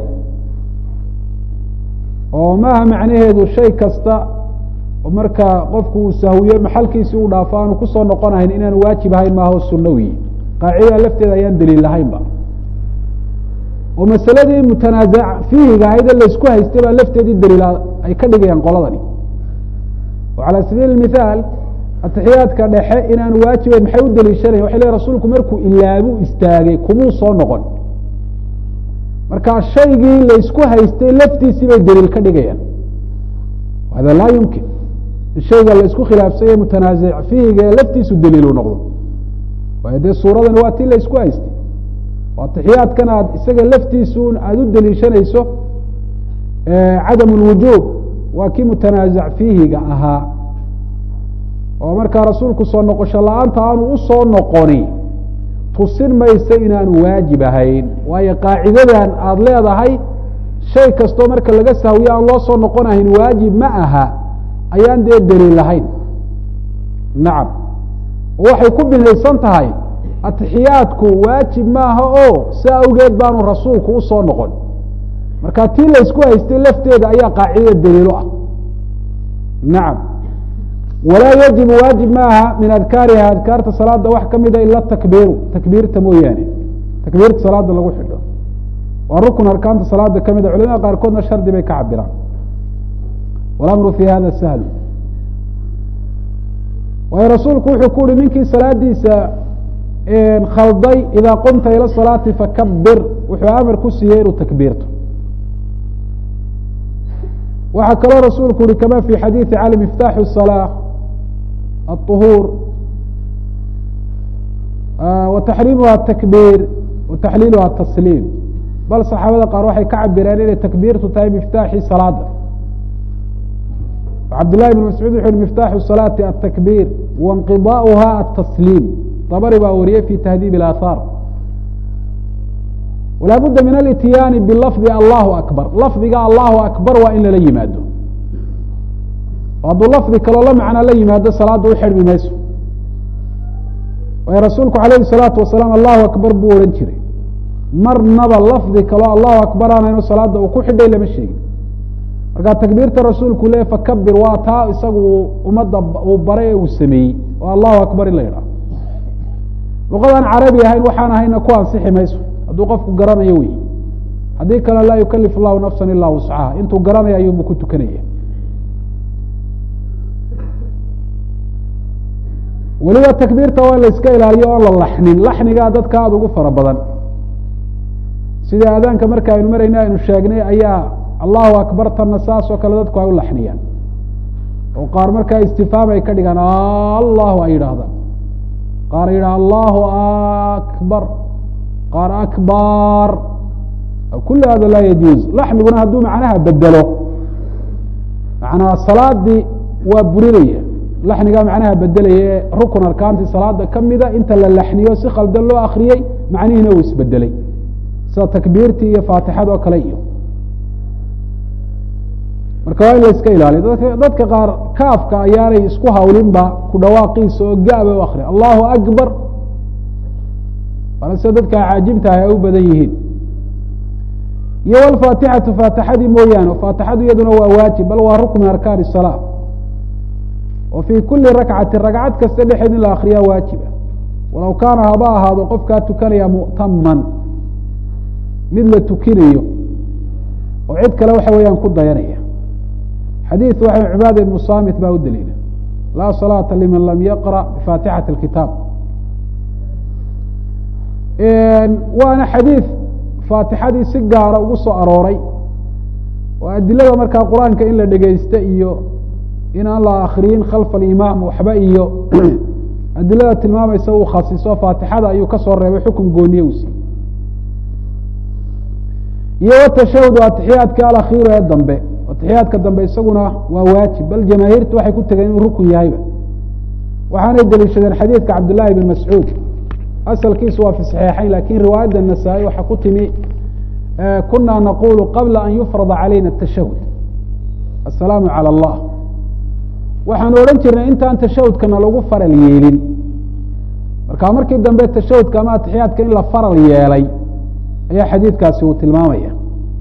oo maaha macnaheedu shay kasta oo marka qofku uu sahwiyo maxalkiisi u dhaafo aanu kusoo noqonahayn inaanu waajib ahayn maaha o sunawi qaacidada lafteeda ayaan daliil lahaynba oo masaladii mutanaazac fiihiga ahayd laysku haystay baa lafteedii daliil ay ka dhigayaan qoladani oo calى sabiil mithaal atixiyaadka dhexe inaanu waajibayn maxay u daliishanayan waxay leeyn rasuulku markuu ilaabu istaagay kumuu soo noqon marka shaygii laysku haystay laftiisii bay daliil ka dhigayaan hada laa yumkin shayga laysku khilaafsanye mutanaazic fiihiga laftiisu daliilu noqdo waayo dee suuradani waa tii laysku haystay oo atixiyaadkan aad isaga laftiisu aada u daliishanayso cadam اlwujuub waa kii mutanaazac fiihiga ahaa oo markaa rasuulku soo noqosho la-aanta aanu usoo noqoni tusin maysa inaanu waajib ahayn waayo qaacidadan aada leedahay shay kastoo marka laga sahwiyo aan loo soo noqonahayn waajib ma aha ayaan dee daliil lahayn nacam waxay ku binaysan tahay atixiyaadku waajib maaha oo si awgeed baanu rasuulku usoo noqon marka tii laysku haystay lafteeda ayaa qaacidada daliilo ah nacam walaa yajibu waajib maaha min adkaariha adkaarta salaada wax kamida ila takbiiru takbiirta mooyaane takbiirta salaada lagu xidho waa rukun arkaanta salaada kamida culamada qaarkoodna shardi bay ka cabiraan walamru fi hada sahlu waayo rasuulku wuxuu ku uhi ninkii salaadiisa khalday idaa qumta ila salaati fakabir wuxuu amar ku siiyey inuu takbiirto waxaa kaloo rasuulku uhi kama fi xadiiثi cali miftaaxu الصalاة الطhuur وtaxriimuha الtakbir وataxliiluha الtasliim bal saxaabada qaar waxay ka cabireen inay takbiirtu tahay miftaaxii salaada cabd لlahi بn mascuud wuxu uhi miftaaxu الصalaaةi الtakbir waاnqiضاؤha الtasliim dabri baa wariyey fi tahdiib الaahaar walaa budda min alityaani bilafdi allahu akbar lafdiga allahu akbar waa in lala yimaado hadduu lafdi kaloo la macnaa la yimaado salaada u xidhmi mayso waayo rasuulku alayhi الsalaatu wasalaam allahu akbar buu odhan jiray marnaba lafdi kaloo allahu akbar aanayno salaada uu ku xidhay lama sheegin markaa takbiirta rasuulku le fakabir waa taa isagu ummadda uu baray ee uu sameeyey oo allahu akbar in la yidhaho luqadaan carabi ahayn waxaan ahayna ku ansixi mayso hadduu qofku garanayo wey haddii kale laa yukalif اllahu nafsa ilaa wuscaha intuu garanaya ayuubu ku tukanaya. weliba takbiirta waa la iska ilaaliyo oo la laxnin, laxnigaa dadka aada ugu fara badan. sida aadaanka marka aynu marayna aynu sheegnay ayaa allahu akbar tanna saas oo kale dadku ay u laxniyaan, oo qaar markaa istifaam ay ka dhigaan allahu ay yidhaahdaan, qaar yidhaha allahu akbar, qaar akbar, kul hada laa yajuuz. laxniguna hadduu macnaha bedelo macnaha salaadii waa burinaya, laxnigaa macnaha bedelaya ee rukun arkaantii salaada kamida inta la laxniyo si khaldan loo akriyey macnihiina uu isbedelay, sida takbiirtii iyo faatixada oo kale iyo. marka waa in la iska ilaaliyo. dadka qaar kaafka ayaanay isku hawlinba ku dhawaaqiisa oo gaaba u akriya allahu akbar, waana sida dadka caajibtahay ay u badan yihiin. iyo wlfaatixatu faatixadii mooyaane, faatixadu iyaduna waa waajib, bal waa rukn min arkaan الsalaa, wa fii kuli rakcati ragcad kasta dhexeed in la akriyaa waajiba, walow kaana haba ahaado qofkaa tukanaya mu'taman mid la tukinayo oo cid kale waxa weeyaan ku dayanaya. xadiid waxa cibaada ibnu samit baa u daliila laa salaata liman lam yaqra bifaatixati اkitaab. waana xadiid faatixadii si gaara ugu soo arooray, oo adilada markaa qur-aanka in la dhegeysta iyo in aan la akriyin khalfa alimaam waxba iyo adilada tilmaamaysa uu khasiso faatixada ayuu kasoo reebay xukun gooniye u siiyey. iyo watashahud atixiyaadka alakhiiru ee dambe, atixiyaadka dambe isaguna waa waajib, bal jamaahiirtu waxay ku tegeen inuu rukun yahayba, waxaanay deliishadeen xadiidka cabdillaahi bn mascuud, asalkiisu waa fi saxiixayn, lakin riwaayadda nasaa-i waxaa ku timi kuna naqulu qabla an yufrada calayna atashahud assalaamu calى allah, waxaanu odhan jirnay intaan tashahudkana lagu faral yeelin. marka markii dambe tashahudka ama atixiyaadka in la faral yeelay ayaa xadiidkaasi uu tilmaamaya.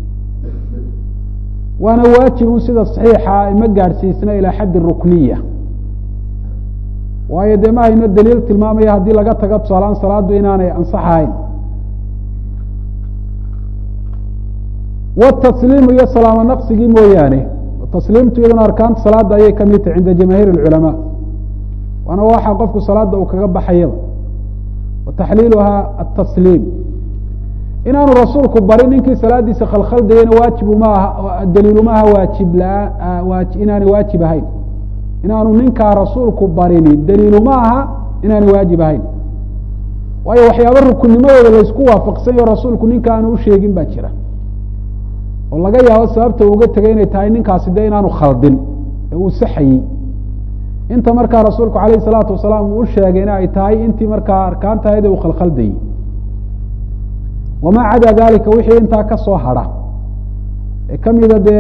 waana waajibun sida صaxiixa ma gaadhsiisna ilaa xaddi rukniya, waayo dee ma hayno daliil tilmaamaya haddii laga tago tusaalaan salaadu inaanay ansaxahayn. wtasliimu iyo salaamo naqsigii mooyaane, tasliimtu iyaduna arkaanta salaada ayay kamid tahay cinda jamaahiir اculamaa, waana waxa qofku salaada uu kaga baxayaba. wataxliiluha atasliim, inaanu rasuulku barin ninkii salaadiisa khalkhaldayana waajibu maaha, daliilu maaha waajib inaanay waajib ahayn. inaanu ninkaa rasuulku barini daliilu maaha inaanay waajib ahayn, waayo waxyaaba rukunnimadooda laysku waafaqsanyo rasuulku ninka aanu u sheegin baa jira, oo laga yaabo sababta uga tegay inay tahay ninkaasi dee inaanu khaldin ee uu saxayey. inta markaa rasuulku alayh الsalaatu wasalaam uu u sheegayna ay tahay intii markaa arkaantahayd uu khalkhaldayey. wamaa cadaa dalika wixii intaa ka soo hadha ee kamida dee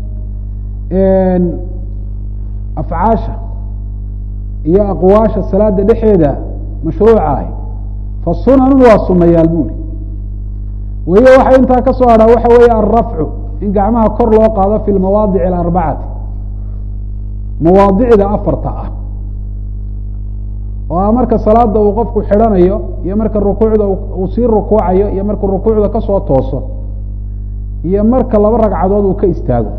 afcaasha iyo aqwaasha salaada dhexeeda mashruuca ah, fasunanun waa sunayaal buri. wahiyo waxa intaa ka soo hadha waxa weeye alrafcu, in gacmaha kor loo qaado fi lmawaadici alarbacati, mawaadicda afarta ah, oo marka salaada uu qofku xidhanayo iyo marka rukuucda uu sii rukuucayo iyo markuu rukuucda kasoo tooso iyo marka laba ragcadood uu ka istaago.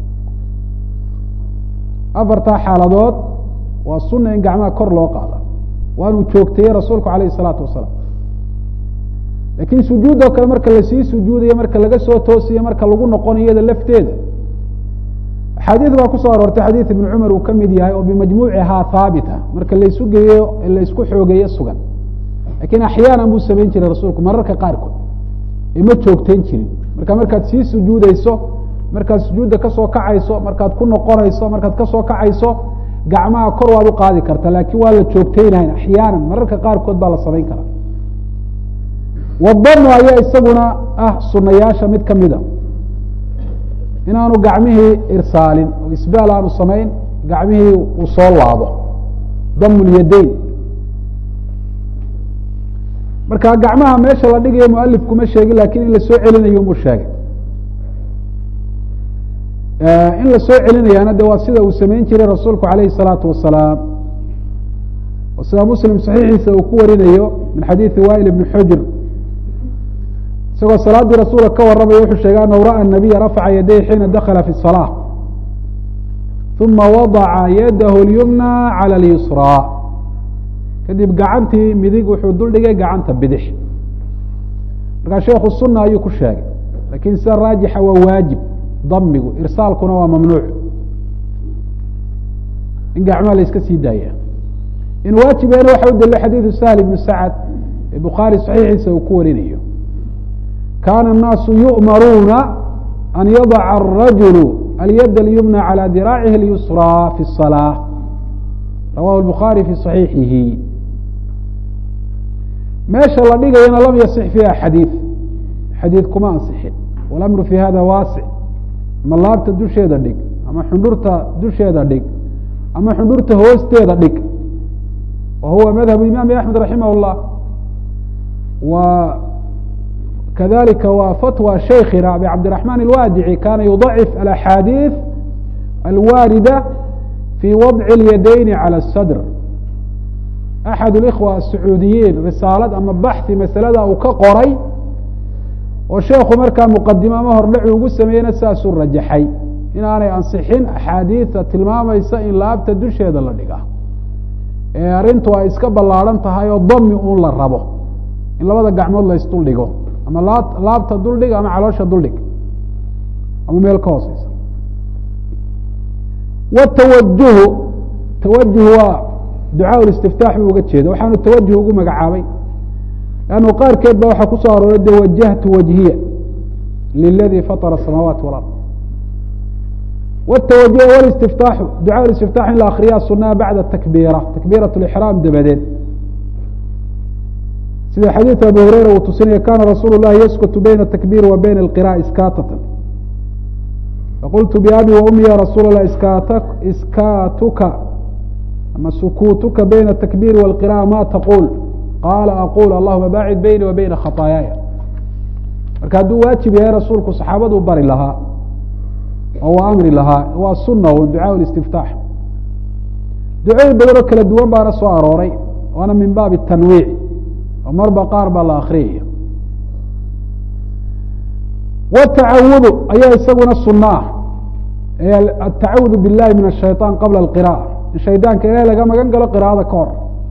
afartaa xaaladood waa sunna in gacmaha kor loo qaada, waanuu joogteeyey rasuulku alayh الsalaatu wasalaam. lakin sujuudoo kale marka lasii sujuudayo, marka laga soo toosiyo, marka lagu noqonayo iyada lafteeda axaadiid baa kusoo aroortay, xadiid ibn cumar uu kamid yahay oo bimajmuucihaa haabita, marka laysu geeyo laysku xoogeeyo sugan. lakin axyaanan buu samayn jiray rasuulku mararka qaarkood, ee ma joogtayn jirin. markaad sii sujuudeyso, markaad sujuudda kasoo kacayso, markaad ku noqonayso, markaad kasoo kacayso, gacmaha kor waad u qaadi karta, laakin waa la joogtaynahayn axyaanan, mararka qaarkood baa la samayn karaa. wadanu ayaa isaguna ah sunayaasha mid kamida, inaanu gacmihii irsaalin oo isbaal aanu samayn, gacmihii uu soo laabo, damu lyadayn. marka gacmaha meesha la dhigayo mualifkuma sheegin, lakin in lasoo celinayo mu sheegay. in lasoo celinayaana de waa sida uu samayn jiray rasuulku alayhi الsalaatu wasalaam, oo sida muslim صaxiixiisa uu ku warinayo min xadiidi wail ibn xujr isagoo salaadii rasuulka ka warramaya wuxuu sheegay anahu ra'a الnabiya rafaca yaday xiina dakla fi الصalاة ثuma wadaca yadahu اlyumna calى اlyusrى kadib gacantii midig wuxuu dul dhigay gacanta bidix markaa sheekhu suna ayuu ku sheegay lakin sida raajixa waa waajib damigu irsaalkuna waa mamnuuc in gacmaha la iska sii daaya in waajibeena waxa u daliilay xadiidu sahl ibnu sacd ee bukhaari saxiixiisa uu ku warinayo kaana الnaasu yu'maruuna an yadaca الrajulu alyad اlyumna calى diraacihi اlyusrى fi الصalاة rawahu الbukhaari fi صaxiixihi meesha la dhigayana lam yasix fiiha xadiid xadiid kuma ansixin walamru fi hada waasic ama laabta dusheeda dhig ama xundhurta dusheeda dhig ama xundhurta hoosteeda dhig wa huwa madhabu imaam axmed raximah اllah wa kadalika wa fatwى shaykhina abi cabdiraحman اlwaadici kana yudacif alaxaadiiث alwaarida fi wadci اlyadayni calى الsadr axad اlikhwa aلsacuudiyiin risaalad ama baxhi masalada uu ka qoray oo sheekhu markaa muqadimo ama hordhaci ugu sameeyeyna saasuu rajaxay inaanay ansixin axaadiida tilmaamaysa in laabta dusheeda la dhiga ee arrintu ay iska ballaadhan tahay oo dami uun la rabo in labada gacmood la isdul dhigo ama laabta duldhig ama caloosha duldhig ama meel ka hooseysa watawajuhu tawajuh waa ducaa istiftaax buu uga jeeda waxaanu tawajuh ugu magacaabay lannu qaarkeed ba waxaa kusoo arooray de wajahtu wajhiya liladii fatara asamaawaati walard watawajuh walistiftaaxu ducaa istiftax in la akriyaa sunaa bacda takbiira takbiirat lixraam dabadeed sida xadiiث abu hurayra uu tusinaya kana rasuul الlahi yaskutu bayna الtakbir wa bayna اlqirاء iskaatatan faqultu biabi waumi ya rasuul الlah iskaatuka ama sukuutuka bayna الtakbir wاlqirاءة ma taqul qaala aqul allahuma baacid bayni wa bayna khaطaayaaya marka hadduu waajib yahay rasuulku saxaabaduu bari lahaa oo waa amri lahaa waa suna un ducaa اlistiftaax ducooyin badanoo kala duwan baana soo arooray waana min baabi الtanwiic oo marba qaar baa la akriyaya wtacawudu ayaa isaguna suna ah atacawudu biاllahi min الshayطaan qabla اlqirاءة in shaydaanka ilahay laga magan galo qira'ada ka hor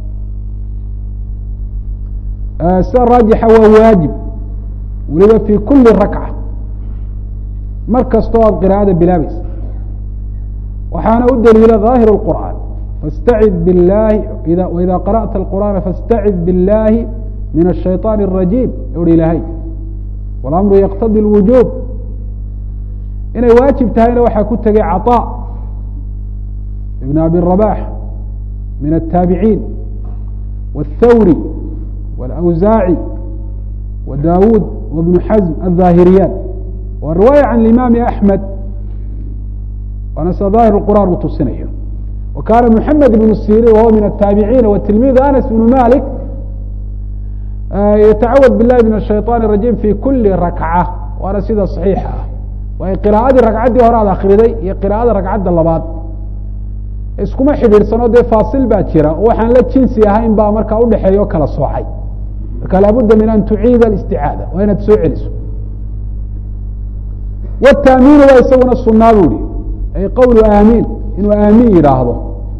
sida raajixa waa waajib weliba fi kuli rakca mar kastoo aad qira'ada bilaabaysa waxaana u daliila ظaahir الqur'an fاstacid biاllahi wإida qarأta الqur'ana faاstacid biاllahi min الshayطaan الrajiim uhi ilahay walamru yaqtadi اlwujuub inay waajib tahayna waxaa ku tegay caطاء ibn abi rabax min الtaabiciin wالthawri wاlأwsaaci wa daawuud wbnu xasm الظaahiriyaan wa riwaaya can imaami axmed waana sida ظaahir اqur'an uu tusinayo wa kaana mحamed ibn sirin wahuwa min الtaabiciina wa tilmiid anas bn malik yatacawad biاllahi min الshayطaan الrajiim fi kuli rakca waana sida صaxiixa ah waayo qira'adii ragcaddii hore aad akriday iyo qira'ada ragcadda labaad iskuma xidhiidsano dee faasil baa jira oo waxaan la jinsi ahayn baa markaa udhexeeya o kala soocay marka laabudda min an tuciida اlisticaada waa inaad soo celiso wataamiinu waa isaguna sunaa bu ihi ay qowlu aamiin inuu aamiin yidhaahdo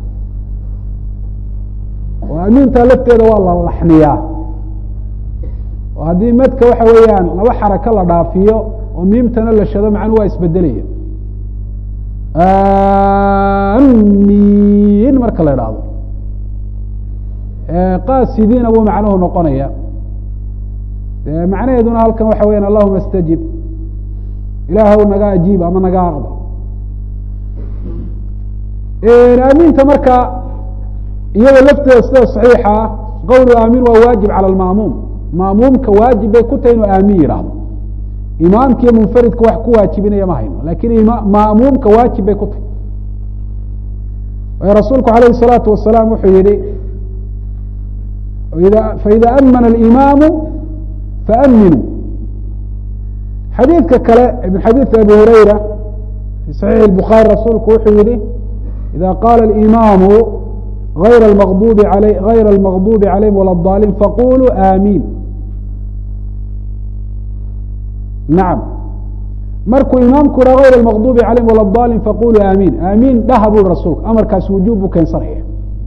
oo aamiintaa lafteeda waa la laxniyaa oo haddii madka waxa weeyaan laba xarako la dhaafiyo oo miimtana la shado macnuu waa isbedelaya amiin marka la idhaahdo qaasidiina buu macnuhu noqonaya macnaheeduna halkan waxa weyan allahuma اstajib ilaahw naga ajiib ama naga aqbal aamiinta marka iyada lafteeda sida صaxiixa ah qowlu aamin waa waajib calى اlma'muum ma'muumka waajib bay ku tahay inuu aamin yidhaahdo imaamka iyo munfaridka wax ku waajibinaya ma hayno lakin ma'muumka waajib bay ku tahay waayo rasuulku alayh الsalaaةu wasalaam wuxuu yihi faida amana اlimaamu faaminuu xadiidka kale min xadiiثi abi hurayra fi صaxiixi الbukhaari rasuulku wuxuu yihi ida qaala اlimaamu غayr اlmaqdubi عalayhim wala الضالin faquluu aamiin nacam markuu imaamku yiha غayr الmaqdubi calayhim wala dalin faquluu aamiin aamiin dhaha bui rasuulku amarkaas wujuub buu keensanaya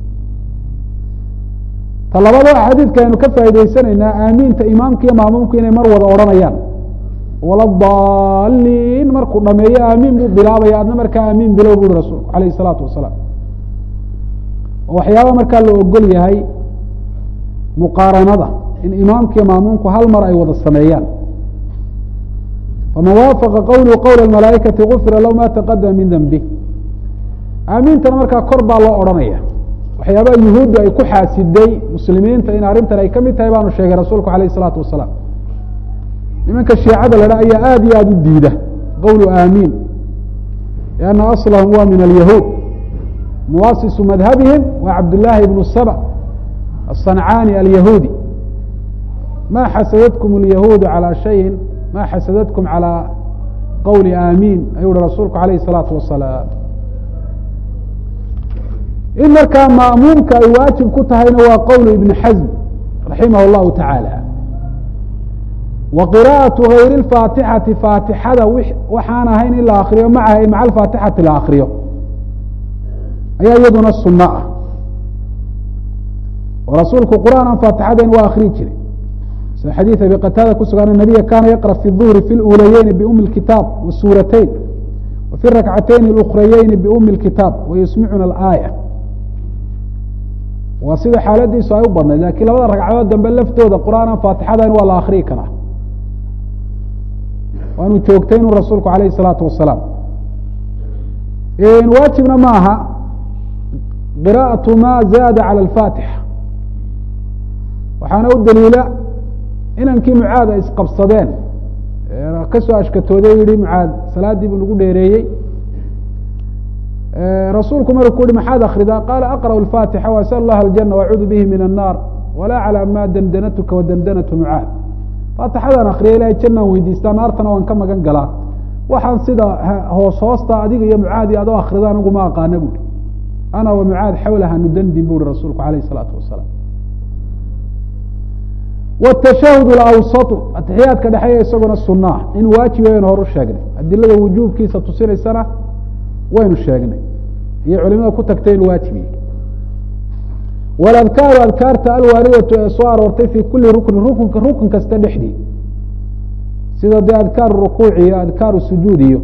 ta labada xadiidka aynu ka faa'idaysanaynaa aamiinta imaamka iyo maamuumku inay mar wada odhanayaan wala daliin markuu dhameeyo aamiin buu bilaabaya adna markaa aamiin bilow bui rasuulku alayh الsalaatu wasalaam waxyaaba markaa la ogol yahay muqaaranada in imaamka iyo maamuumku hal mar ay wada sameeyaan faman waafaqa qowluhu qowla اmalaaikati gufira lahu ma taqadama min denbi aamiintana markaa kor baa loo odhanaya waxyaabaha yuhuuddu ay ku xaasiday muslimiinta in arrintan ay ka mid tahay baanu sheegay rasuulku alayh الsalaatu wasalaam nimanka shiicada la dha ayaa aada iyo aada u diida qowlu aamiin lianna aslahum waa min alyahuud muwasisu madhabihim waa cabdالlahi ibnu saba aلصancaani alyahuudi ma xasadadkum اlyahuudu calى shayin ma xasadadkum calى qowli aamiin ayuu uhi rasuulku alayh الsalaatu wasalaam in markaa ma'muumka ay waajib ku tahayna waa qowl ibn xasm raximah اllahu taعaalى wa qira'aةu gayri اfaatixati faatixada waxaan ahayn in la akriyo macaha maca alfaatixati la akriyo ayaa iyaduna suno ah oo rasuulku qur'aan aan faatixadayn waa akriyi jiray sida xadiid abi qataada ku sugan nabiya kana yaqra fi الظuhri fi اluulayeyni bumi اkitaab wasuuratayn wa fi rakcatayni اlأkrayeyni bumi اkitaab wayusmicuna اaaya waa sida xaaladiisu ay u badnayd lakiin labada ragcadood dambe laftooda qur'aan aan faatixadayn waa la akriyi karaa waanu joogtay inuu rasuulku alayh الsalaatu wasalaam waajibna ma aha qira'aةu ma zaada calى اlfaatixa waxaana u daliila inankii mucaad ay isqabsadeen kasoo ashkatooday u yihi mucaad salaadii buu nagu dheereeyey rasuulku markuu yihi maxaad akridaa qaala aqrأu الfaatixa وasأl اllaha الjana وacuudu bihi min الnaar walaa calى ma dandanatuka wadandanatu mucaad faatixadaan akriya ilahay janaan weydiistaa naartana waan ka magan galaa waxaan sida hoos hoosta adiga iyo mucaadi adoo akrida anigu ma aqaana buui ana wa mucaad xawlaha nudandin bu uhi rasuulku alayh الsalaatu wasalaam wالtashahud اlawsatu atixiyaadka dhexeeya isaguna sunaa in waajiba waynu hor u sheegnay adilada wujuubkiisa tusinaysana waynu sheegnay iyo culimada ku tagtay inu waajibiye waladkaaru adkaarta alwaaridatu ee soo aroortay fi kuli rukni rukn kasta dhexdii sida dee adkaaru rukuuc iyo adkaaru sujuud iyo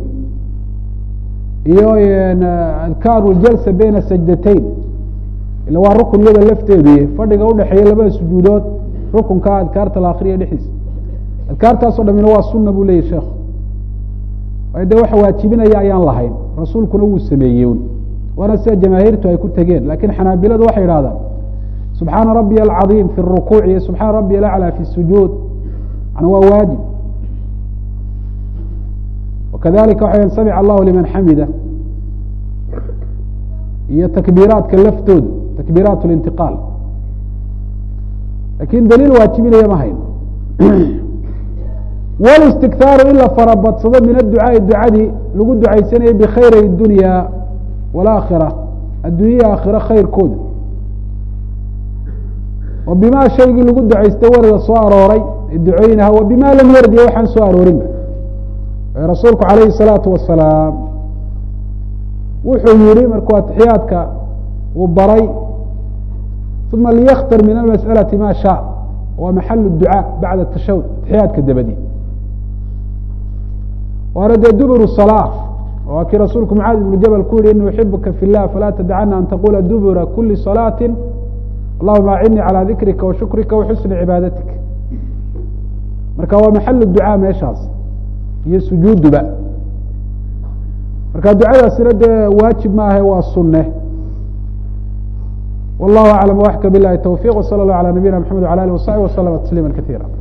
adkaaru jalsa bayna sajdatayn ila waa rukun iyada lafteedu fadhiga udhexeeya labada sujuudood rukunka adkaarta la akriya dhexdiisa adkaartaasoo dhamina waa suna buu leyahy sheekhu waayo dee waxa waajibinaya ayaan lahayn rasuulkuna wuu sameeyey waana sida jamaahiirtu ay ku tegeen lakin xanaabiladu waxay idhahdaan subxaana rabiya alcaظiim fi الrukuuc iyo subxaana rabiya alaclى fi الsujuud yani waa waajib wakadalika waxay samic allahu liman xamida iyo takbiiraadka laftoodu takbiiraat اlintiqaal lakin daliil waajibinaya ma hayno wاlistikaaru in la farabadsado min adducaaءi ducadii lagu ducaysanayay bkhayr اdunya wاlaakhira addunya aakhira khayrkooda wa bima shaygii lagu ducaystay warida soo arooray ducooynaha wa bima lam yardiya waxaan soo aroorinba rasuulku alayhi الsalaatu wasalaam wuxuu yihi markuu atixiyaadka uu baray uma liykhtar min almasأalaةi ma shaaء waa maxal الducاء bacda الtashahud atixiyaadka dabadi waana dee dubur الصلاة waa kii rasuulku mcaad ibnu jabل ku yihi ini uxibuka fi الlah falaa tadacana an taqula dubura kuli صalaaةi allahuma acinnii calى dikrika washukrika waxusni cibaadatik marka waa maxal الducاء meeshaas iyo sujuuduba marka ducadaasina dee waajib maaha waa sune والله أعلم وأحكى بالله التوفيق وصلى الله على نبينا محمد وعلى آله وصحبه وسلم تسليما كثيرا